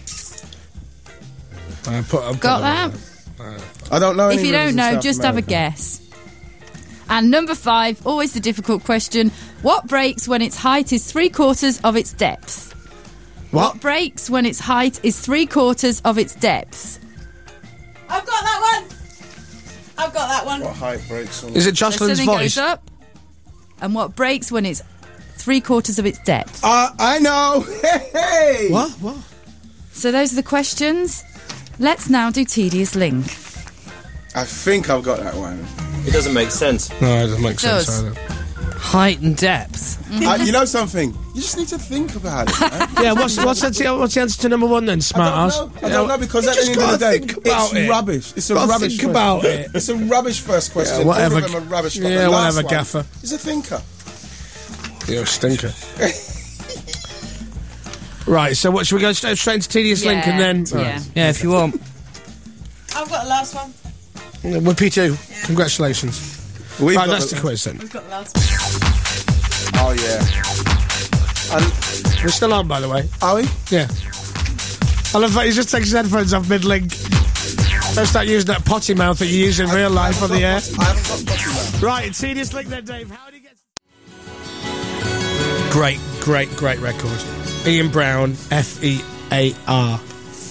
I put, I put Got them that? I don't know. If any you rivers don't in know, South just have a America. guess. And number five, always the difficult question. What breaks when its height is three quarters of its depth? What? Breaks when its height is three quarters of its depth? I've got that one. I've got that one. What height breaks on? Is it So Jocelyn's something voice? goes up. And what breaks when it's three quarters of its depth? Uh, I know. Hey, hey. What? What? So those are the questions. Let's now do Tedious Link. I think I've got that one. It doesn't make sense. No, it doesn't make sense Does. either. Height and depth. uh, you know something? You just need to think about it. Man. Yeah, what's what's the, what's the answer to number one then, smart I ass? don't know. I don't know because You at the just end of gotta the day, think about it's it. rubbish. It's a Gotta rubbish. think first- about it. It's a rubbish first question. Yeah, whatever. All of them are rubbish. but Yeah, the last whatever, one gaffer. is a thinker. You're a stinker. Right, so what, should we go straight, straight into Tedious Link and then... Yeah. Yeah, if you want. I've got the last one. Right. Well, P two, congratulations. We've Right, got that's the quiz then. We've got the last one. Oh yeah. I, We're still on, by the way. are we? Yeah. I love that he just takes his headphones off mid-link. Don't start using that potty mouth that you use in real life on the air. I haven't got potty mouth. Right, tedious link there, Dave. How do you get... Great, great, great record. Ian Brown, F E A R.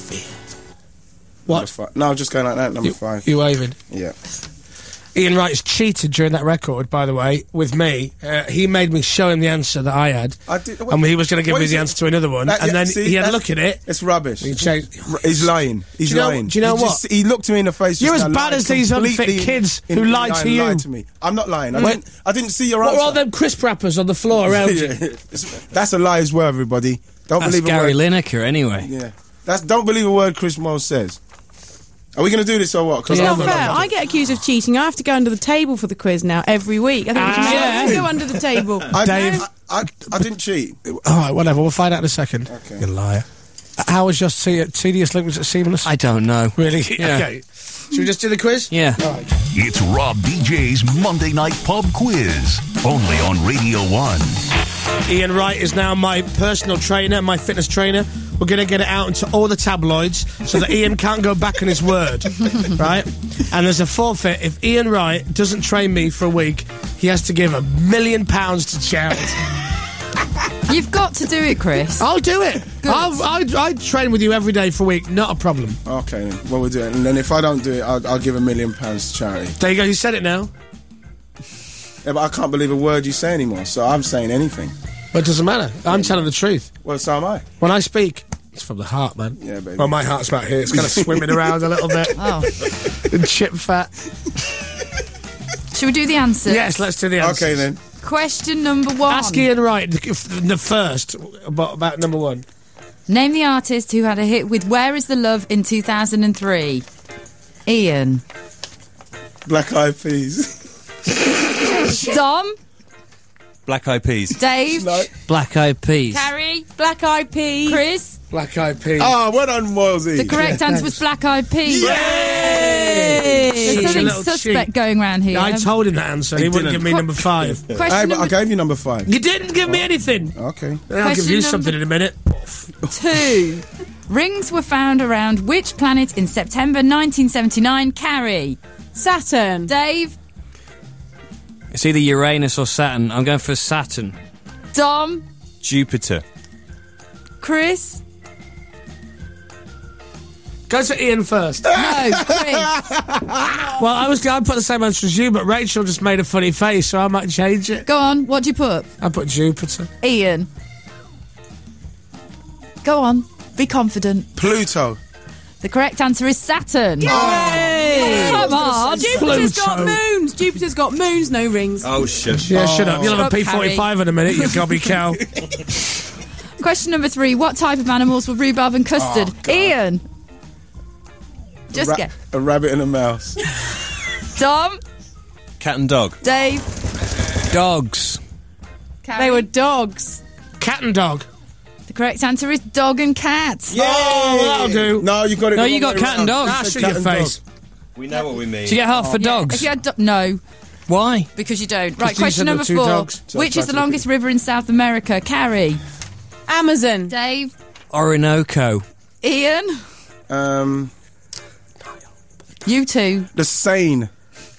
Number What? five. No, just going like that. Number You, five. you waving? Yeah. Ian Wright's cheated during that record, by the way, with me. Uh, he made me show him the answer that I had. I did- what- and he was going to give what me is the it? answer to another one. That- and yeah, then see, he had a that's- look at it. It's rubbish. He changed. He's lying. He's Do you know- lying. do you know he what? Just, he looked me in the face. You're just as now, bad lied as these unfit completely kids in- who in- lied to you. lied to me. I'm not lying. I, What- didn't, I didn't see your What answer. were all them crisp wrappers on the floor around you? That's a lie as well, everybody. Don't That's believe a Gary word. Lineker, anyway. Yeah. That's don't believe a word Chris Moore says. Are we going to do this or what? 'Cause Yeah. I'm Not not- fair. I get accused of cheating. I have to go under the table for the quiz now every week. I think we Ah. should go under the table. I, Dave. I, I, I didn't cheat. All right, whatever. We'll find out in a second. Okay. You liar. Uh, How was your te- tedious link? Was it seamless? I don't know. Really? Yeah. Okay. Should we just do the quiz? Yeah. It's Rob D J's Monday Night Pub Quiz. Only on Radio one. Ian Wright is now my personal trainer, my fitness trainer. We're going to get it out into all the tabloids so that Ian can't go back on his word, right? And there's a forfeit. If Ian Wright doesn't train me for a week, he has to give a million pounds to charity. You've got to do it, Chris. I'll do it. I'll, I'll, I'll train with you every day for a week. Not a problem. Okay, then. Well, we'll do it. And then if I don't do it, I'll, I'll give a million pounds to charity. There you go. You said it now. Yeah, but I can't believe a word you say anymore, so I'm saying anything. But it doesn't matter. I'm telling the truth. Well, so am I. When I speak, it's from the heart, man. Yeah, baby. Well, my heart's about here. It's kind of swimming around a little bit. Oh. In chip fat. Should we do the answers? Yes, let's do the answer. Okay, then. Question number one. Ask Ian Wright the the first about, about number one. Name the artist who had a hit with Where Is the Love in two thousand three. Ian. Black Eyed Peas. Dom. Black Eyed Peas. Dave. No. Black Eyed Peas. Carrie. Black Eyed Peas. Chris. Black Eyed Peas. Ah, well done, Moilsey. The correct answer was Black Eyed Peas. Yay! There's Such a something little suspect cheat. going around here. I told him that answer. and He, He wouldn't didn't. give me number five. I, Question I number gave you number five. You didn't give me anything. Okay. I'll give Question you number- something in a minute. two. Rings were found around which planet in September nineteen seventy-nine? Carrie. Saturn. Dave. It's either Uranus or Saturn. I'm going for Saturn. Dom. Jupiter. Chris. Go to Ian first. No, Chris. Well, I was going to put the same answer as you, but Rachel just made a funny face, so I might change it. Go on. What do you put? I put Jupiter. Ian. Go on. Be confident. Pluto. The correct answer is Saturn. Come on. Jupiter's got Pluto. moons. Jupiter's got moons, no rings. Oh, shush. Yeah, shut up. You'll have a Shut up, P forty-five in a minute, you gobby cow. Question number three. What type of animals were rhubarb and custard? Ian. Just Ra- get. A rabbit and a mouse. Dom. Cat and dog. Dave. Dogs. Carrie. They were dogs. Cat and dog. The correct answer is dog and cat. Oh, that'll do. No, you got it. No, the you wrong got way cat and around. dog. Ah, You said shut cat your and face. dog. We know what we mean. Do you get half for If dogs? you had do- no, Why? because you don't. Right, these question are the number two four. dogs. So Which I is the tried to longest river in South America? Carrie. Amazon. Dave. Orinoco. Ian. Um, You two. the Seine.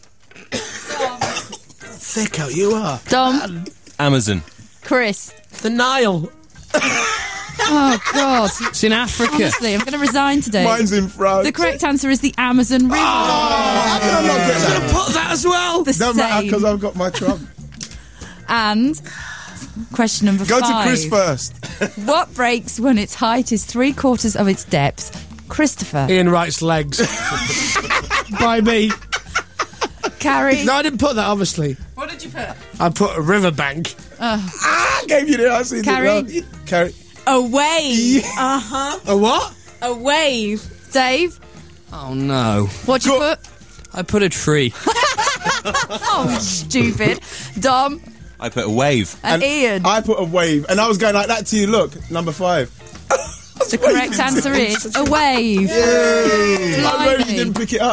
Thicko, you are. Dom. Amazon. Chris. The Nile. Oh, God. It's in Africa. Honestly, I'm going to resign today. Mine's in France. The correct answer is the Amazon River. How can I not get that? Put that as well. The Don't matter same. because I've got my trump. And question number Go five. to Chris first. What breaks when its height is three quarters of its depth? Christopher. Ian Wright's legs. By me. Carrie. No, I didn't put that, obviously. What did you put? I put a riverbank. I gave you the answer. Carrie. Carrie. A wave. Uh huh. A what? A wave. Dave. Oh, no. What'd you Go- put? I put a tree. Oh, stupid. Dom. I put a wave. And, Ian. I put a wave, and I was going like that to you. Look, number five. the correct answer is a wave. I know you Blimey. didn't pick it up.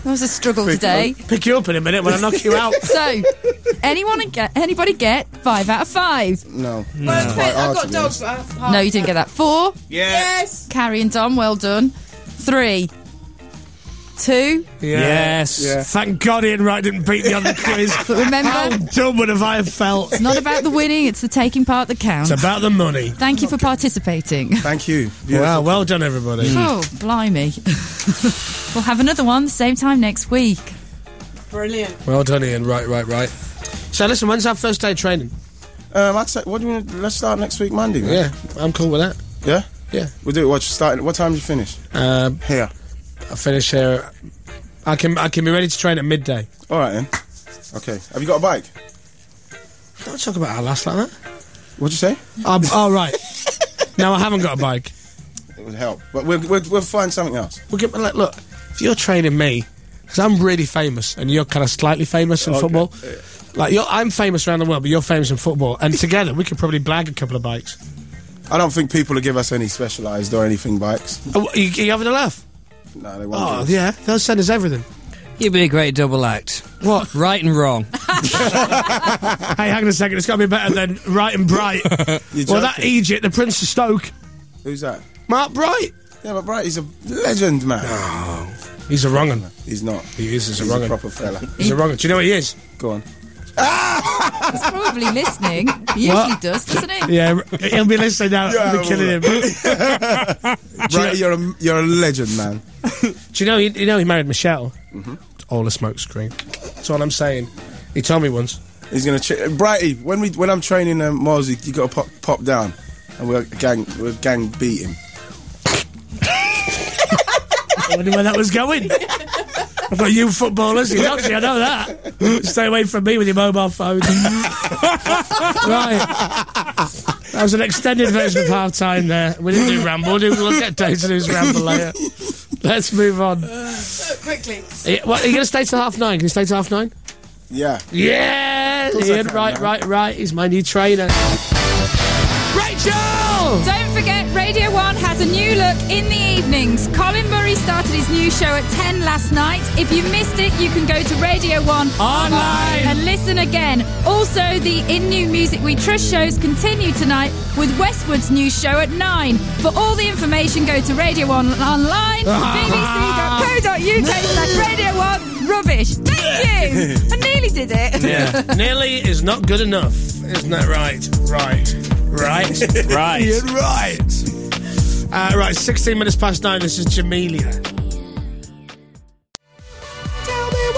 That was a struggle today. Pick you up in a minute when I knock you out. So, anyone get anybody get five out of five? No. Well, It's quite I've hard got to be dogs. honest. but I- No, you didn't get that. Four. Yes. Carrie and Dom, well done. Three. Two. Yeah. Yes. Yeah. Thank God Ian Wright didn't beat me on the quiz. But remember, How dumb would have I have felt? it's not about the winning, it's the taking part that counts. It's about the money. Thank you for participating. Thank you. Wow, well done, everybody. Oh, blimey. We'll have another one same time next week. Brilliant. Well done, Ian. Right, right, right. So, listen, when's our first day of training? Um, I'd say, what do you mean? Let's start next week, Monday. Man. Yeah, I'm cool with that. Yeah. Yeah. We'll do it. What? Starting. What time do you finish? Um, Here. I finish here. I can I can be ready to train at midday. All right then. Okay. Have you got a bike? Don't talk about our last like that. What'd you say? Um, oh, right. No, I haven't got a bike. It would help, but we'll we'll, we'll find something else. We'll get, like, look, if you're training me, because I'm really famous and you're kind of slightly famous in Okay. football. Like, you're, I'm famous around the world, but you're famous in football. And together, we could probably blag a couple of bikes. I don't think people will give us any specialised or anything bikes. Oh, you, you having a laugh? No, they won't. Oh, give us. yeah. They'll send us everything. You'd be a great double act. What? Right and wrong. Hey, hang on a second. It's got to be better than Right and Bright. You're Well, that joking. Egypt, the Prince of Stoke. Who's that? Mark Bright. Yeah, but Bright, he's a legend, man. He's a wrong un. He's not. He is. He's a He's wrong a un. proper fella. He's a wrong un. Do you know what he is? Go on. He's probably listening. He usually What? does, doesn't he? Yeah, he'll be listening now. Yeah, I'll be killing him. Do Bright, you're a you're a legend, man. you know? He, you know he married Michelle. Mm-hmm. It's all a smoke screen. That's all I'm saying. He told me once. He's gonna. Ch- Brighty, when we when I'm training um, Miles, you, you got to pop pop down, and we'll gang we'll gang beat him. I wonder where that was going. I've got you footballers. You don't see, I know that. Stay away from me with your mobile phone. Right. That was an extended version of half time there. We didn't do ramble. We'll, do, we'll get Dave to do his ramble later. Let's move on. Quickly. Are you, what, are you going to stay till half nine? Can you stay till half nine? Yeah. Yeah! course I Ian, can, right, man. right, right. He's my new trainer. Rachel! Don't forget, Radio one has a new look in the evenings. Colin Murray started his new show at ten last night. If you missed it, you can go to Radio one Online. and listen again. Also, the In New Music We Trust shows continue tonight with Westwood's new show at nine. For all the information, go to Radio one online, b b c dot co dot u k slash Radio one Rubbish. Thank you! I nearly did it. Yeah. Nearly is not good enough. Isn't that right? Right. Right. Right. Ian, right. Uh, right, sixteen minutes past nine. This is Jamelia. Tell me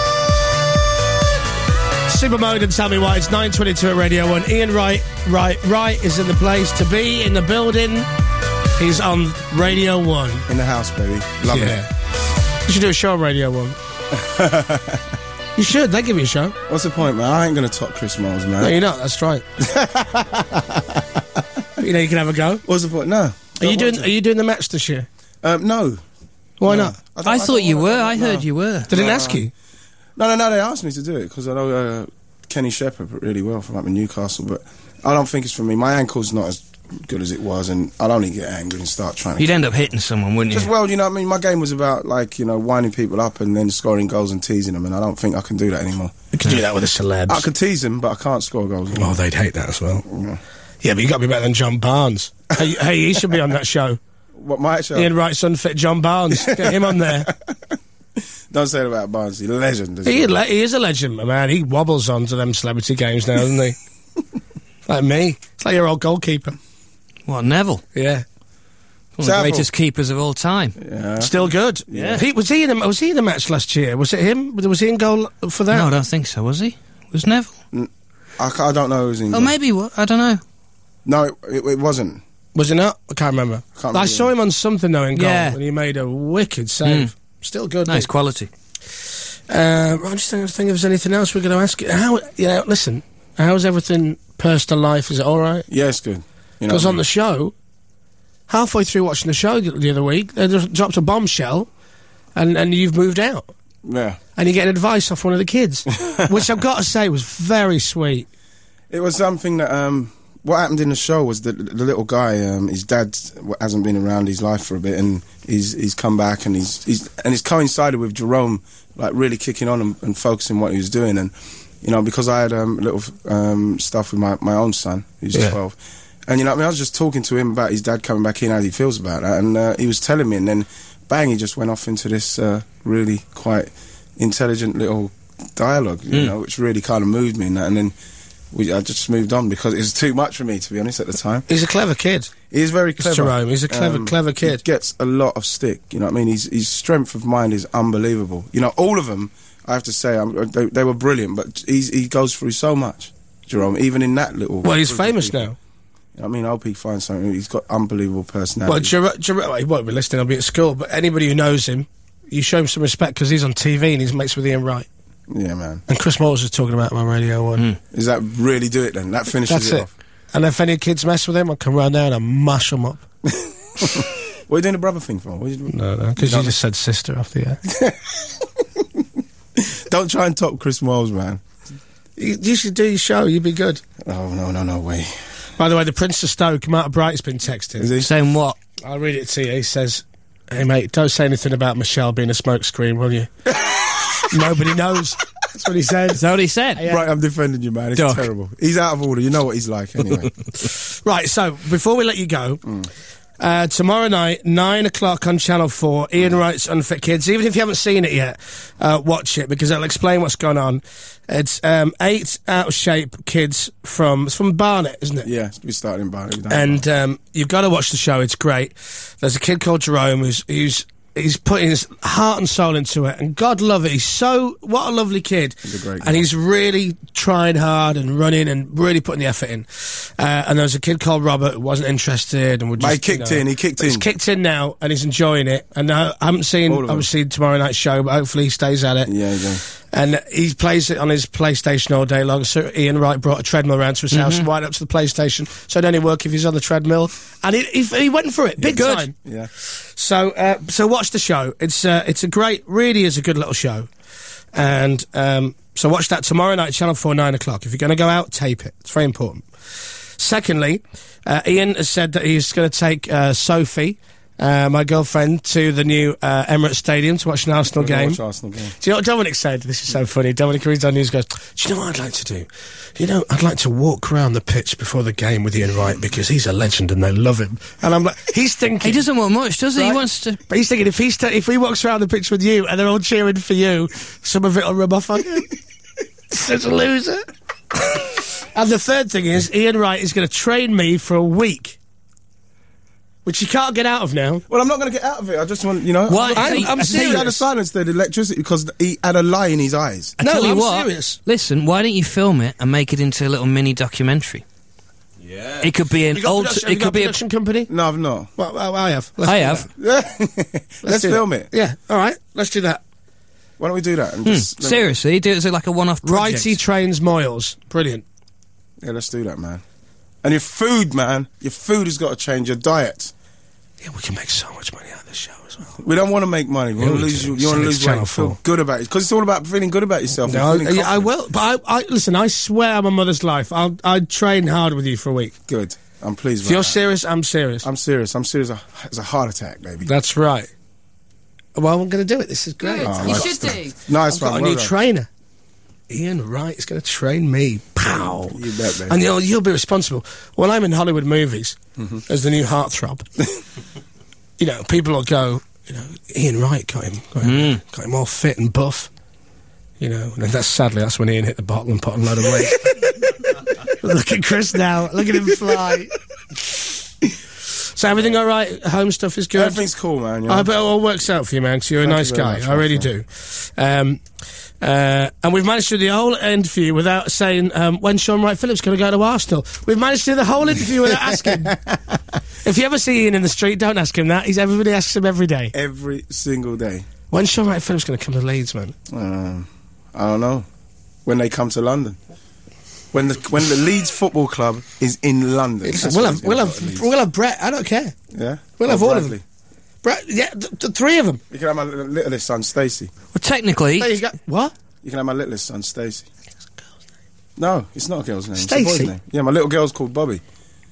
why. Supermode and Tell Me Why. It's nine twenty-two at Radio one. Ian Wright, right, right is in the place to be, in the building. He's on Radio one. In the house, baby. Love Yeah. it. You should do a show on Radio one. You should. They give you a show. What's the point, man? I ain't gonna top Chris Miles, man. No, you're not. That's right. You know, you can have a go. What's the point? No. Are Don't you doing? want Are you doing the match this year? to. Um, no. Why No. not? don't- I don't thought you wanna- were. I no. heard you were. They didn't No. ask you. No, no, no. They asked me to do it because I know uh, Kenny Shepherd really well from up in Newcastle, but I don't think it's for me. My ankle's not as good as it was, and I'd only get angry and start trying to. You'd end up hitting someone, wouldn't Just you? well, you know what I mean? My game was about, like, you know, winding people up and then scoring goals and teasing them, and I don't think I can do that anymore. You can do that with the celebs. I can tease them, but I can't score goals. Well, they'd hate that as well. Yeah. Yeah, but you got to be better than John Barnes. hey, hey, he should be on that show. What, my show? Ian Wright's unfit John Barnes. Get him on there. Don't say it about Barnes. He's a legend. isn't He, le- he is a legend, my man. He wobbles on to them celebrity games now, doesn't he? Like me. It's like your old goalkeeper. What, Neville? Yeah. One of the Savile. greatest keepers of all time. Yeah. Still good. Yeah. He, was he in the, was he in the match last year? Was it him? Was he in goal for that? No, I don't think so, was he? Was Neville? I, ca- I don't know who's in Oh, goal. maybe what? I don't know. No, it, it, it wasn't. Was he not? I can't remember. Can't I remember. saw him on something though in goal, Yeah. and he made a wicked save. Still good. Nice mate. quality. Uh, I'm just trying to think if there's anything else we're going to ask you. How? Yeah, listen. How's everything? Personal life? Is it all right? Yeah, it's good. You know Because what I on mean? the show, halfway through watching the show the, the other week, they just dropped a bombshell, and and you've moved out, Yeah. and you're getting advice off one of the kids, which I've got to say was very sweet. It was something that, um, what happened in the show was that the little guy, um, his dad hasn't been around his life for a bit, and he's he's come back, and he's he's and it's coincided with Jerome like really kicking on and, and focusing what he was doing, and you know, because I had um, little um, stuff with my, my own son who's Yeah. twelve, and you know, I mean, I was just talking to him about his dad coming back in, how he feels about that, and uh, he was telling me, and then bang, he just went off into this uh, really quite intelligent little dialogue, you Mm. know, which really kind of moved me, and that, and then. We, I just moved on because it was too much for me, to be honest, at the time. He's a clever kid. He is very clever. Jerome, he's a clever, clever kid. He gets a lot of stick, you know what I mean? His, his strength of mind is unbelievable. You know, all of them, I have to say, um, they, they were brilliant, but he's, he goes through so much, Jerome, even in that little... Well, he's group of famous people. now. You know what I mean, I hope he finds something. He's got unbelievable personality. Well, Jerome, Jerome, he won't be listening, I'll be at school, but anybody who knows him, you show him some respect because he's on T V and he's mates with Ian Wright. Yeah, man. And Chris Moores was talking about him on Radio one. Mm. Does that really do it then? That finishes That's it, it. off. And if any kids mess with him, I'll come round there and I'll mash them up. What are you doing the brother thing for? What are you doing? No, no, because you just said sister off the air. Don't try and top Chris Moles, man. You, you should do your show, you'd be good. Oh, no, no, no way. By the way, the Prince of Stoke, Mark Bright's been texting. Is he? Saying what? I'll read it to you. He says, "Hey, mate, don't say anything about Michelle being a smokescreen, will you?" Nobody knows. That's what he said. Is that what he said? Yeah. Right, I'm defending you, man. It's Doc. terrible. He's out of order. You know what he's like, anyway. Right, so before we let you go, uh, tomorrow night, nine o'clock on Channel four, Ian Wright's Unfit Kids. Even if you haven't seen it yet, uh, watch it because it'll explain what's going on. It's um, eight out of shape kids from it's from Barnet, isn't it? Yeah, we started in Barnet. And um, you've got to watch the show. It's great. There's a kid called Jerome who's who's he's putting his heart and soul into it, and God love it. He's so what a lovely kid. He's a great guy. And he's really trying hard and running and really putting the effort in. Uh, and there was a kid called Robert who wasn't interested and would But just he kicked you know, in, he kicked but He's in. kicked in now and he's enjoying it. And I haven't seen All of them. obviously tomorrow night's show, but hopefully he stays at it. Yeah, yeah. And he plays it on his PlayStation all day long. So Ian Wright brought a treadmill around to his house Mm-hmm. right up to the PlayStation. So it only work if he's on the treadmill. And he, he, he went for it, big Good. time. Yeah. So uh, so watch the show. It's uh, it's a great, really is a good little show. And um, so watch that tomorrow night, Channel four, nine o'clock. If you're going to go out, tape it. It's very important. Secondly, uh, Ian has said that he's going to take uh, Sophie, uh, my girlfriend, to the new uh, Emirates Stadium to watch an Arsenal We're gonna game. watch Arsenal game. Do you know what Dominic said? This is so funny. Dominic reads on news goes, do you know what I'd like to do? You know, I'd like to walk around the pitch before the game with Ian Wright because he's a legend and they love him. And I'm like, he's thinking... He doesn't want much, does he? He Right. wants to... But he's thinking if he sta if he walks around the pitch with you and they're all cheering for you, some of it will rub off on you. Such a loser. And the third thing is, Ian Wright is going to train me for a week, which you can't get out of now. Well, I'm not going to get out of it. I just want, you know... Why? I'm, I'm- I'm, I'm serious. serious. Out of silence, the electricity, because he had a lie in his eyes. I No, tell you I'm what, serious. listen, why don't you film it and make it into a little mini documentary? Yeah. It could be an You got old... production, have It you got could be a... production company? No, I've not. Well, well, I have. Let's I do have. that. Let's do film that. it. Yeah, all right. Let's do that. Why don't we do that? And Hmm, just, seriously, do it as like a one-off project. Righty trains Moyles. Brilliant. Yeah, let's do that, man. And your food, man. Your food has got to change. Your diet. Yeah, we can make so much money out of this show as well. We don't want to make money. We Yeah, want we to lose. do. You, you want Send to it lose to weight. Channel Feel four. good about it because it's all about feeling good about yourself. No, and feeling I, I confident. will. But I, I listen. I swear on my mother's life, I'll I'd train hard with you for a week. Good. I'm pleased. If With you're that. serious, I'm serious. I'm serious. I'm serious. It's a heart attack, baby. That's right. Well, I'm going to do it. This is great. Good. Oh, you nice. should do. Nice I've got one. a well new done. trainer. Ian Wright is going to train me. Pow. You bet, baby. And you'll, you'll be responsible. When I'm in Hollywood movies Mm-hmm. as the new heartthrob, you know, people will go, you know, Ian Wright got him, got him, Mm. got him all fit and buff. You know, and that's sadly, that's when Ian hit the bottle and put on a load of weight. Look at Chris now. Look at him fly. So everything all right? Home stuff is good? Everything's cool, man. You know? I bet it all works out for you, man, because you're a Thank nice you very guy. much, I my really friend. do. Um, uh, and we've managed to do the whole interview without saying um, when Sean Wright Phillips going to go to Arsenal. We've managed to do the whole interview without asking. If you ever see Ian in the street, don't ask him that. He's everybody asks him every day. Every single day. When's Sean Wright Phillips going to come to Leeds, man? Um, I don't know. When they come to London. When the when the Leeds Football Club is in London. Listen, That's we'll when have he's we'll gonna have go to Leeds. we'll have Brett. I don't care. Yeah? We'll Or have all of Bradley. them. Brett, yeah, th- th- three of them. You can have my li- littlest son, Stacey. Well, technically... There you go. What? You can have my littlest son, Stacey. No, it's not a girl's name. It's a boy's Stacey? name. Yeah, my little girl's called Bobby.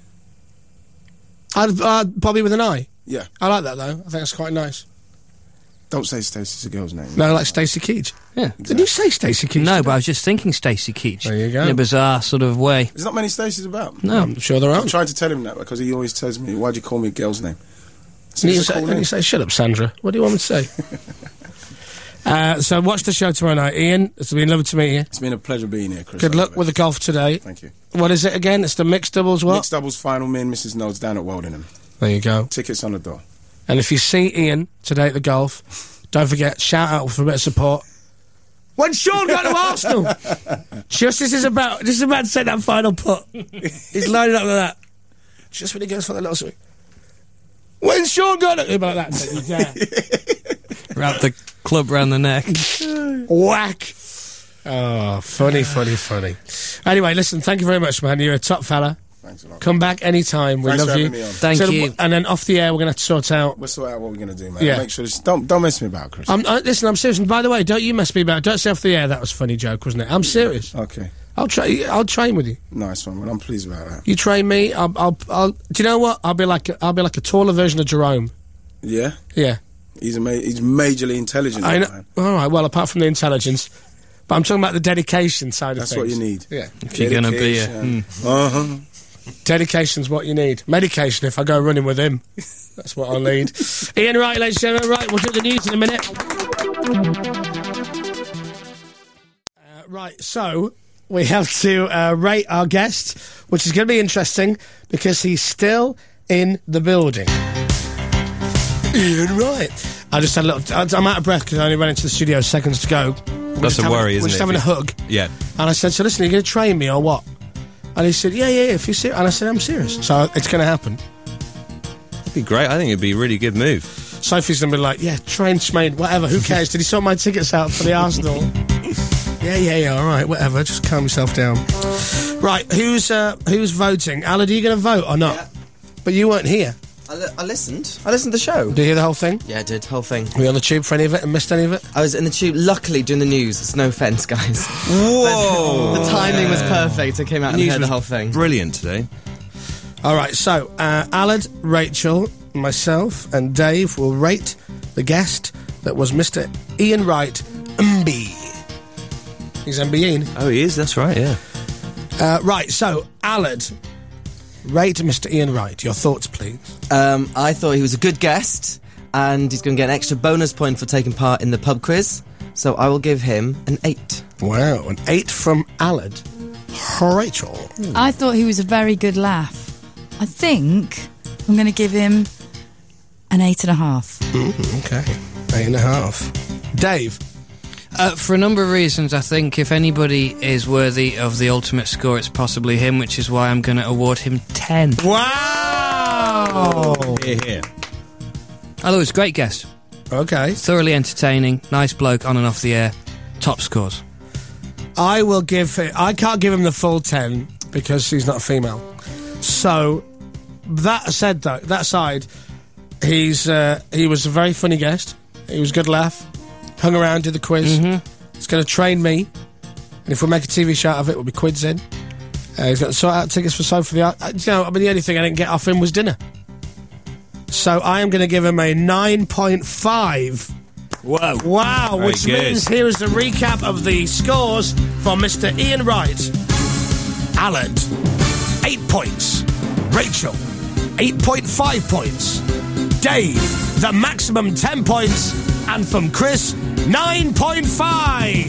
Uh, uh, Bobby with an I. Yeah. I like that though. I think that's quite nice. Don't say Stacey's a girl's name. No, like Stacey Keach. Yeah. Did you say Stacey Keach? No, today? but I was just thinking Stacey Keach. There you go. In a bizarre sort of way. There's not many Stacey's about. No. I'm sure there I'm aren't. trying to tell him that because he always tells me, why'd you call me a girl's name? And you, It's a say, cool and you name. say, shut up, Sandra. What do you want me to say? uh, so watch the show tomorrow night. Ian, it's been lovely to meet you. It's been a pleasure being here, Chris. Good I luck love with the it. golf today. Thank you. What is it again? It's the mixed doubles what? Mixed doubles final, me and Missus Nodes down at Weldingham. There you go. Tickets on the door. And if you see Ian today at the golf, don't forget, shout out for a bit of support. When Sean got to Arsenal! Just this is about, this is about to say that final putt. He's lining up like that. Just when he goes for the little swing. When Sean got to... About that. Don't you dare. Wrap the club round the neck. Whack! Oh, funny, funny, funny. Anyway, listen, thank you very much, man. You're a top fella. Thanks a lot. Come back anytime. We Thanks love for you. having me on. Thank So, you. And then off the air, we're going to sort out... We'll sort out what we're going to do, man. Yeah. Make sure this, don't don't mess me about, Chris. I'm, uh, listen, I'm serious. And by the way, don't you mess me about. Don't say off the air that was a funny joke, wasn't it? I'm serious. Okay. I'll try. I'll train with you. Nice one. Well, I'm pleased about that. You train me. I'll. I'll. I'll do you know what? I'll be like. A, I'll be like a taller version of Jerome. Yeah? Yeah. He's a ma- he's majorly intelligent, I know. man. All right. Well, apart from the intelligence, but I'm talking about the dedication side That's of what things. you need. Yeah. If you're going to be a... Dedication. Hmm. Uh-huh. Dedication's what you need. Medication. If I go running with him, that's what I'll need. Ian Wright, ladies and gentlemen. Right. We'll do the news in a minute. Uh, right. So. We have to uh, rate our guest, which is going to be interesting because he's still in the building. Ian Wright. I just had a little... I'm out of breath because I only ran into the studio seconds to go. We're That's just a having- worry, isn't We're just it, having a if you- hug. Yeah. And I said, so listen, are you going to train me or what? And he said, yeah, yeah, yeah, if you're serious. And I said, I'm serious. So it's going to happen. It'd be great. I think it'd be a really good move. Sophie's going to be like, yeah, train, Schmade, whatever, who cares? Did he sort my tickets out for the Arsenal? Yeah, yeah, yeah, all right, whatever, just calm yourself down. Right, who's uh, who's voting? Alan, are you going to vote or not? Yeah. But you weren't here. I, li- I listened. I listened to the show. Did you hear the whole thing? Yeah, I did. Whole thing. Were you on the tube for any of it and missed any of it? I was in the tube, luckily doing the news. It's no offence, guys. Whoa! The timing was perfect. I came out and News heard the was whole thing. Brilliant today. All right, so uh, Alan, Rachel, myself and Dave will rate the guest that was Mister Ian Wright, M B. He's MBing. Oh, he is. That's right. Yeah. Uh, right, so, Alan, rate Mister Ian Wright. Your thoughts, please. Um, I thought he was a good guest, and he's going to get an extra bonus point for taking part in the pub quiz. So I will give him an eight. Wow, an eight from Alan. Rachel. I thought he was a very good laugh. I think I'm going to give him an eight and a half. Mm, okay, eight and a half. Dave. Uh, for a number of reasons, I think if anybody is worthy of the ultimate score, it's possibly him, which is why I'm going to award him ten. Wow! Here, here. I thought it was a great guest. Okay. Thoroughly entertaining, nice bloke on and off the air, top scores. I will give it... I can't give him the full ten because she's not a female. So, that said, though, that aside, he's, uh, he was a very funny guest. He was a good laugh. Hung around, did the quiz. Mm-hmm. He's going to train me. And if we make a T V show out of it, we'll be quids in. Uh, he's got to sort out tickets for Sophie. Uh, you know, I mean, the only thing I didn't get off him was dinner. So I am going to give him a nine point five. Whoa. Wow, Very which good. means here is the recap of the scores for Mister Ian Wright. Alan, eight points. Rachel, eight point five points. Dave, the maximum ten points. And from Chris, nine point five.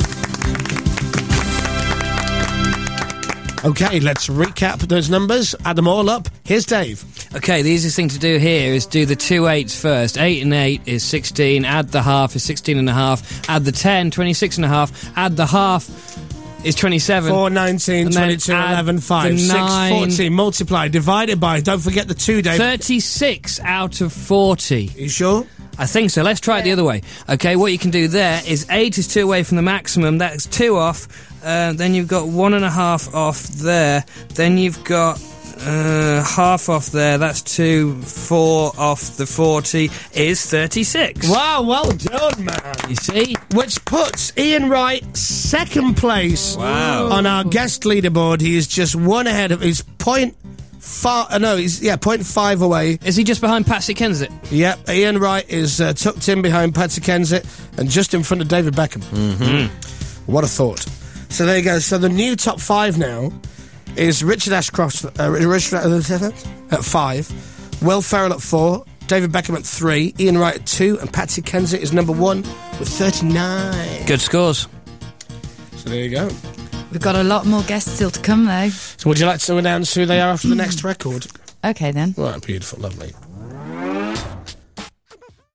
Okay, let's recap those numbers, add them all up. Here's Dave. Okay, the easiest thing to do here is do the two eights first. Eight and eight is sixteen, add the half is sixteen and a half, add the ten, twenty-six and a half, add the half is twenty-seven. four, nineteen, And then twenty-two, add eleven, five, the six, nine. fourteen, multiply, divided by, don't forget the two, Dave. thirty-six out of forty. You sure? I think so. Let's try it the other way. Okay, what you can do there is eight is two away from the maximum. That's two off. Uh, then you've got one and a half off there. Then you've got uh, half off there. That's two. Four off the forty is thirty-six. Wow, well done, man. You see? which puts Ian Wright second place Wow. on our guest leaderboard. He is just one ahead of his point five. Uh, no, he's yeah point five away. Is he just behind Patsy Kensit? Yep, Ian Wright is uh, tucked in behind Patsy Kensit and just in front of David Beckham. Mm-hmm. What a thought! So there you go. So the new top five now is Richard Ashcroft uh, Richard, uh, at five, Will Ferrell at four, David Beckham at three, Ian Wright at two, and Patsy Kensit is number one with thirty-nine. Good scores. So there you go. We've got a lot more guests still to come, though. So would you like to announce who they are after the next record? Okay, then. Right, beautiful, lovely.